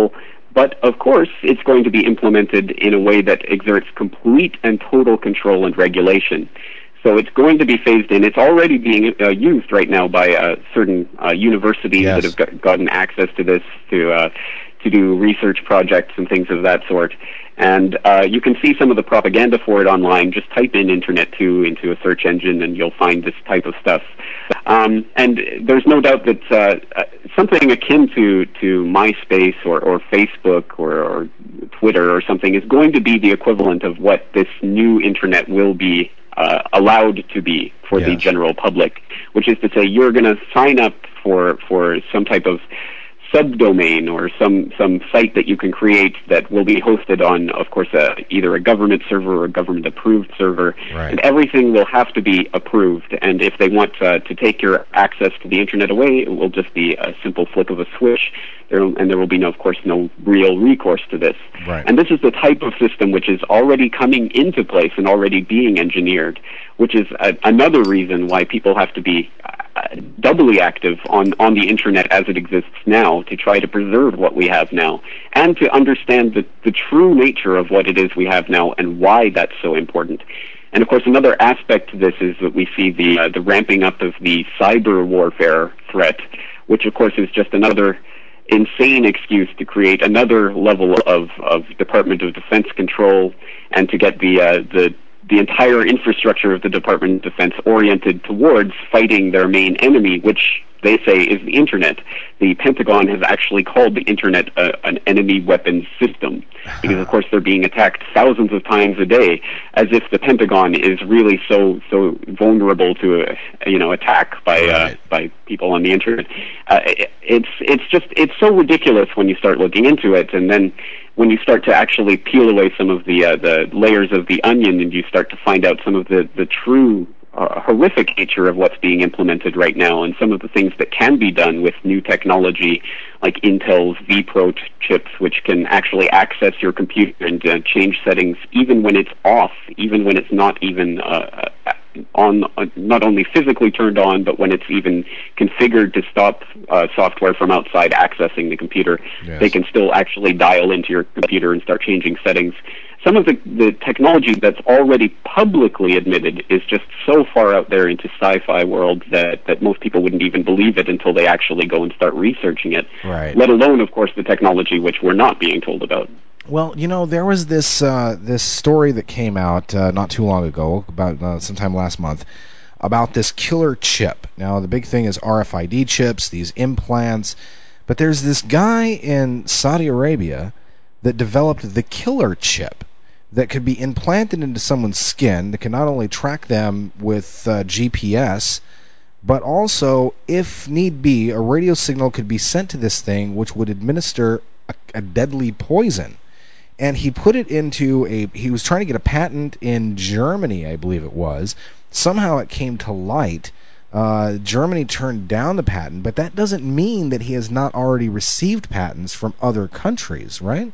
But, of course, it's going to be implemented in a way that exerts complete and total control and regulation. So it's going to be phased in. It's already being uh, used right now by uh, certain uh, universities Yes. that have got, gotten access to this to uh, to do research projects and things of that sort. And uh, you can see some of the propaganda for it online. Just type in Internet two into a search engine and you'll find this type of stuff. Um, and there's no doubt that uh, something akin to, to MySpace or, or Facebook or, or Twitter or something is going to be the equivalent of what this new Internet will be uh, allowed to be for Yes. the general public, which is to say you're going to sign up for, for some type of subdomain or some, some site that you can create that will be hosted on, of course, uh, either a government server or a government-approved server. Right. And everything will have to be approved. And if they want uh, to take your access to the Internet away, it will just be a simple flick of a switch, there, and there will be, no, of course, no real recourse to this. Right. And this is the type of system which is already coming into place and already being engineered, which is a, another reason why people have to be uh, doubly active on, on the Internet as it exists now to try to preserve what we have now and to understand the, the true nature of what it is we have now and why that's so important. And, of course, another aspect to this is that we see the, uh, the ramping up of the cyber warfare threat, which, of course, is just another insane excuse to create another level of, of Department of Defense control and to get the uh, the the entire infrastructure of the Department of Defense oriented towards fighting their main enemy, which they say is the Internet. The Pentagon has actually called the Internet uh, an enemy weapons system because, of course, they're being attacked thousands of times a day, as if the Pentagon is really so so vulnerable to uh, you know attack by Right. uh, by people on the Internet. Uh, it, it's it's just it's so ridiculous when you start looking into it, and then when you start to actually peel away some of the uh, the layers of the onion, and you start to find out some of the the true uh, horrific nature of what's being implemented right now, and some of the things that can be done with new technology, like Intel's vPro t- chips, which can actually access your computer and uh, change settings even when it's off, even when it's not even uh, on, uh, not only physically turned on, but when it's even configured to stop uh, software from outside accessing the computer. Yes. They can still actually dial into your computer and start changing settings. Some of the, the technology that's already publicly admitted is just so far out there into sci-fi world that, that most people wouldn't even believe it until they actually go and start researching it. Right. Let alone, of course, the technology which we're not being told about. Well, you know, there was this uh, this story that came out uh, not too long ago, about uh, sometime last month, about this killer chip. Now, the big thing is R F I D chips, these implants, but there's this guy in Saudi Arabia that developed the killer chip that could be implanted into someone's skin that can not only track them with uh, G P S, but also, if need be, a radio signal could be sent to this thing which would administer a, a deadly poison. And he put it into a, he was trying to get a patent in Germany, I believe it was. Somehow it came to light. Uh, Germany turned down the patent, but that doesn't mean that he has not already received patents from other countries, right?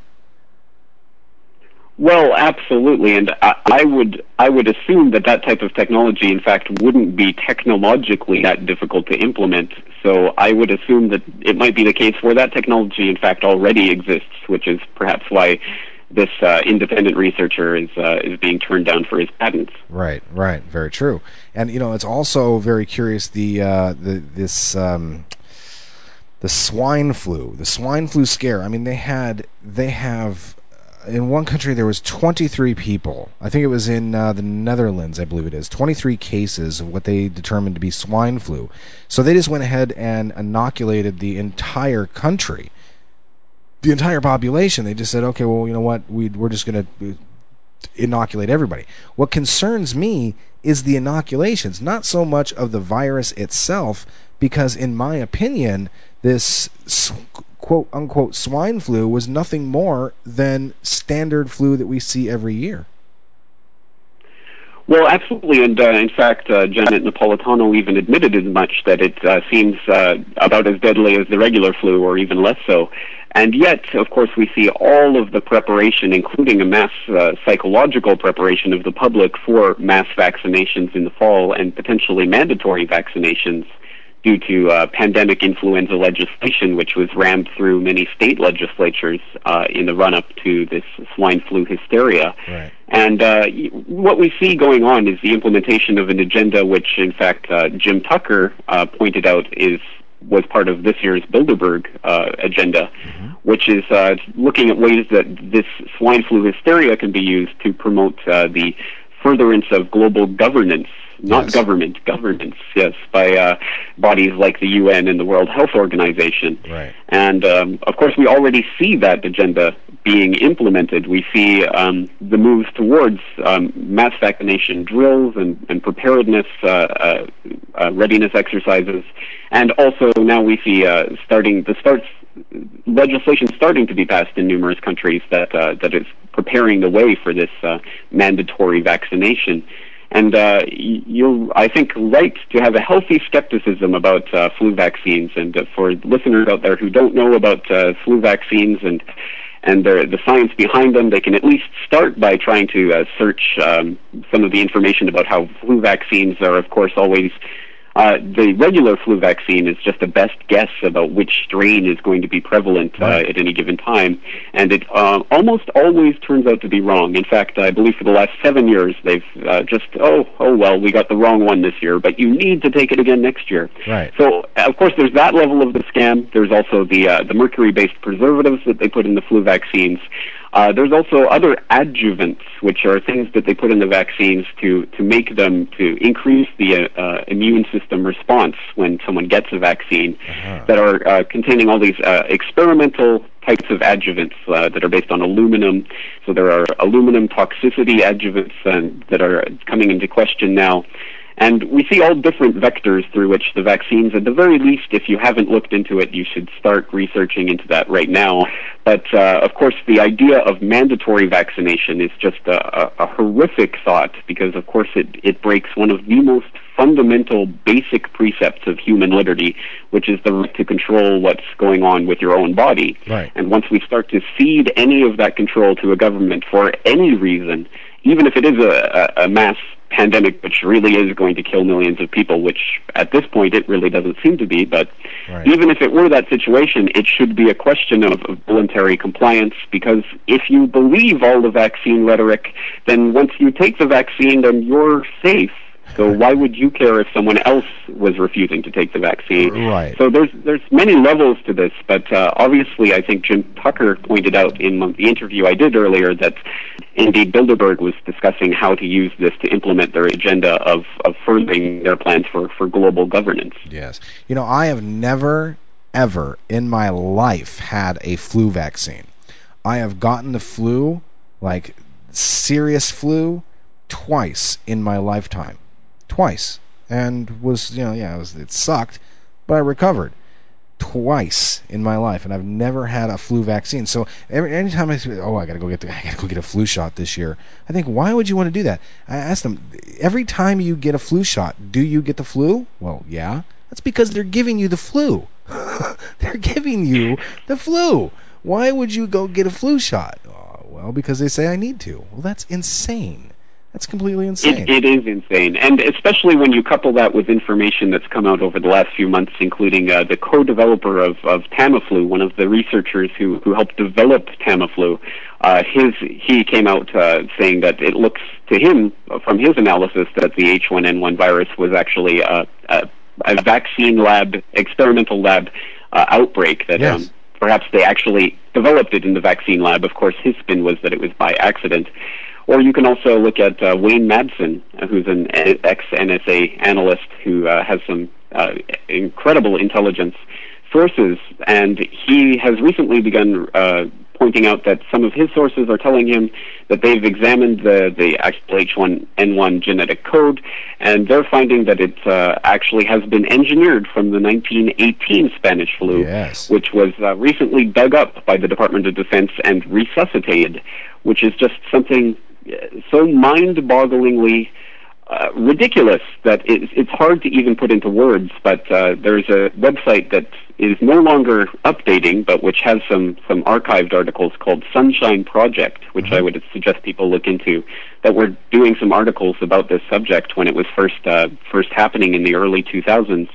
Well, absolutely, and I, I would I would assume that that type of technology, in fact, wouldn't be technologically that difficult to implement. So I would assume that it might be the case where that technology, in fact, already exists, which is perhaps why this uh, independent researcher is uh, is being turned down for his patents. Right, right, very true. And you know, it's also very curious the uh, the this. Um, the swine flu, the swine flu scare. I mean, they had they have. In one country, there was twenty-three people. I think it was in uh, the Netherlands, I believe it is. twenty-three cases of what they determined to be swine flu. So they just went ahead and inoculated the entire country, the entire population. They just said, okay, well, you know what? We, we're just going to inoculate everybody. What concerns me is the inoculations, not so much of the virus itself, because in my opinion, this quote-unquote swine flu was nothing more than standard flu that we see every year. Well, absolutely, and uh, in fact, uh, Janet Napolitano even admitted as much, that it uh, seems uh, about as deadly as the regular flu, or even less so. And yet, of course, we see all of the preparation, including a mass uh, psychological preparation of the public for mass vaccinations in the fall and potentially mandatory vaccinations, due to uh, pandemic influenza legislation, which was rammed through many state legislatures uh, in the run-up to this swine flu hysteria. Right. And uh, what we see going on is the implementation of an agenda which, in fact, uh, Jim Tucker uh, pointed out is was part of this year's Bilderberg uh, agenda, mm-hmm. which is uh, looking at ways that this swine flu hysteria can be used to promote uh, the furtherance of global governance, not yes. government, governance, yes, by uh, bodies like the U N and the World Health Organization. Right. And, um, of course, we already see that agenda being implemented. We see um, the moves towards um, mass vaccination drills and, and preparedness, uh, uh, uh, readiness exercises, and also now we see uh, starting the starts legislation starting to be passed in numerous countries that uh, that is preparing the way for this uh, mandatory vaccination. And uh, you're, I think, right to have a healthy skepticism about uh, flu vaccines. And uh, for listeners out there who don't know about uh, flu vaccines and and the, the science behind them, they can at least start by trying to uh, search um, some of the information about how flu vaccines are, of course, always Uh, the regular flu vaccine is just a best guess about which strain is going to be prevalent uh, right. at any given time, and it uh, almost always turns out to be wrong. In fact, I believe for the last seven years they've uh, just, oh, oh well, we got the wrong one this year, but you need to take it again next year. Right. So, of course, there's that level of the scam. There's also the uh, the mercury-based preservatives that they put in the flu vaccines. Uh, there's also other adjuvants, which are things that they put in the vaccines to, to make them, to increase the uh, uh, immune system response when someone gets a vaccine, uh-huh. that are uh, containing all these uh, experimental types of adjuvants uh, that are based on aluminum. So there are aluminum toxicity adjuvants uh, that are coming into question now. And we see all different vectors through which the vaccines, at the very least, if you haven't looked into it, you should start researching into that right now. But, uh, of course, the idea of mandatory vaccination is just a, a, a horrific thought because, of course, it, it breaks one of the most fundamental, basic precepts of human liberty, which is the right to control what's going on with your own body. Right. And once we start to cede any of that control to a government for any reason, even if it is a, a, a mass pandemic which really is going to kill millions of people, which at this point it really doesn't seem to be, but right. even if it were that situation, it should be a question of, of voluntary compliance, because if you believe all the vaccine rhetoric, then once you take the vaccine, then you're safe. So why would you care if someone else was refusing to take the vaccine? Right. So there's there's many levels to this, but uh, obviously I think Jim Tucker pointed out in the interview I did earlier that indeed Bilderberg was discussing how to use this to implement their agenda of, of furthering their plans for, for global governance. Yes. You know, I have never, ever in my life had a flu vaccine. I have gotten the flu, like serious flu, twice in my lifetime. Twice, and was, you know, yeah, it, was, it sucked, but I recovered twice in my life, and I've never had a flu vaccine. So every anytime I say, oh, I gotta go get the, I gotta go get a flu shot this year, I think, why would you want to do that? I asked them, every time you get a flu shot, do you get the flu? Well, yeah. That's because they're giving you the flu. They're giving you the flu. Why would you go get a flu shot? Oh, well, because they say I need to. Well, that's insane. That's completely insane. It, it is insane, and especially when you couple that with information that's come out over the last few months, including uh, the co-developer of, of Tamiflu, one of the researchers who, who helped develop Tamiflu. Uh, his he came out uh, saying that it looks to him, from his analysis, that the H one N one virus was actually uh, a, a vaccine lab, experimental lab uh, outbreak that yes. um, perhaps they actually developed it in the vaccine lab. Of course, his spin was that it was by accident. Or you can also look at uh, Wayne Madsen, uh, who's an ex-N S A analyst who uh, has some uh, incredible intelligence sources, and he has recently begun uh, pointing out that some of his sources are telling him that they've examined the, the actual H one N one genetic code, and they're finding that it uh, actually has been engineered from the nineteen eighteen Spanish flu, yes. which was uh, recently dug up by the Department of Defense and resuscitated, which is just something so mind-bogglingly uh, ridiculous that it's, it's hard to even put into words. But uh, there's a website that is no longer updating, but which has some, some archived articles called Sunshine Project, which mm-hmm. I would suggest people look into, that were doing some articles about this subject when it was first uh, first happening in the early two thousands,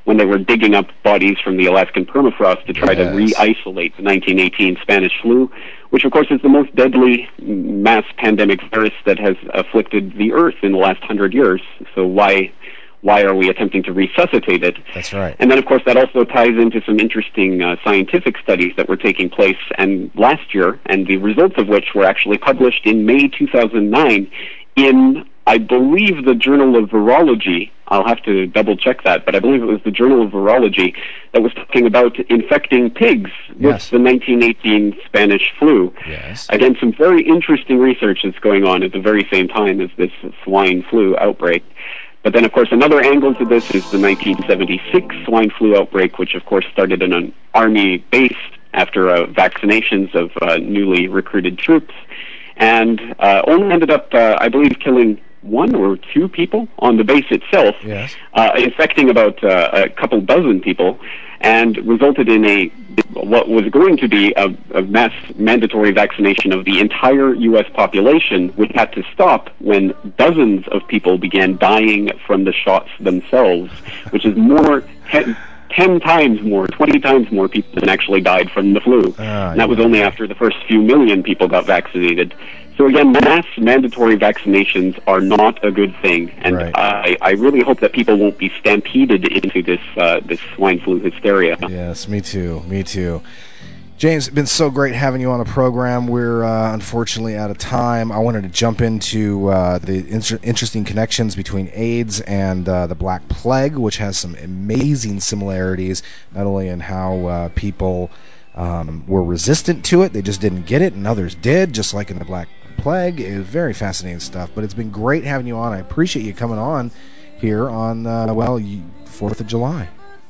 when they were digging up bodies from the Alaskan permafrost to try Yes. to re-isolate the nineteen eighteen Spanish flu, which of course is the most deadly mass pandemic virus that has afflicted the Earth in the last hundred years. So why why are we attempting to resuscitate it? That's right. And then, of course, that also ties into some interesting uh, scientific studies that were taking place and last year, and the results of which were actually published in May two thousand nine in, I believe, the Journal of Virology. I'll have to double-check that, but I believe it was the Journal of Virology that was talking about infecting pigs with Yes. the nineteen eighteen Spanish flu. Yes. Again, some very interesting research that's going on at the very same time as this swine flu outbreak. But then, of course, another angle to this is the nineteen seventy-six swine flu outbreak, which, of course, started in an army base after uh, vaccinations of uh, newly recruited troops, and uh, only ended up, uh, I believe, killing one or two people on the base itself, Yes. uh, infecting about uh, a couple dozen people, and resulted in a what was going to be a, a mass mandatory vaccination of the entire U S population, which had to stop when dozens of people began dying from the shots themselves, which is more ten, ten times more, twenty times more people than actually died from the flu. Ah, and that was yeah. only after the first few million people got vaccinated. So again, mass mandatory vaccinations are not a good thing, and Right. I, I really hope that people won't be stampeded into this uh, this swine flu hysteria. Yes, me too. Me too. James, it's been so great having you on the program. We're uh, unfortunately out of time. I wanted to jump into uh, the inter- interesting connections between AIDS and uh, the Black Plague, which has some amazing similarities, not only in how uh, people um, were resistant to it, they just didn't get it, and others did, just like in the Black Plague. It was very fascinating stuff, but it's been great having you on. I appreciate you coming on here on, uh, well, fourth of July.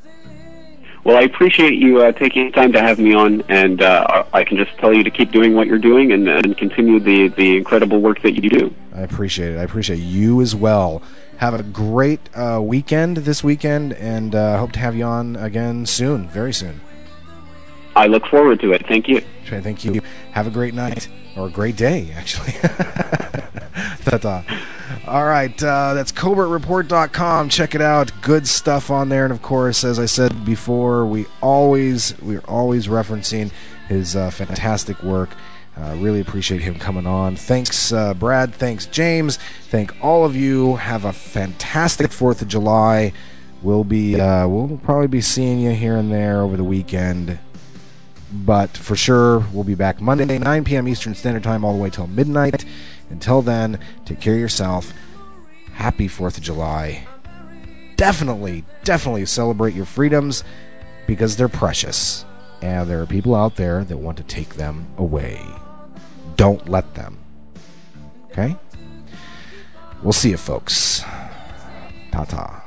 Well, I appreciate you uh, taking time to have me on, and uh, I can just tell you to keep doing what you're doing and, and continue the, the incredible work that you do. I appreciate it. I appreciate you as well. Have a great uh, weekend this weekend, and uh, hope to have you on again soon, very soon. I look forward to it. Thank you. Okay, thank you. Have a great night, or a great day, actually. Ta-ta. All right, uh, that's Colbert Report dot com. Check it out. Good stuff on there. And of course, as I said before, we always we're always referencing his uh, fantastic work. Uh, really appreciate him coming on. Thanks, uh, Brad. Thanks, James. Thank all of you. Have a fantastic Fourth of July. We'll be uh, we'll probably be seeing you here and there over the weekend. But for sure, we'll be back Monday, nine p.m. Eastern Standard Time, all the way till midnight. Until then, take care of yourself. Happy fourth of July. Definitely, definitely celebrate your freedoms because they're precious. And there are people out there that want to take them away. Don't let them. Okay? We'll see you, folks. Ta-ta.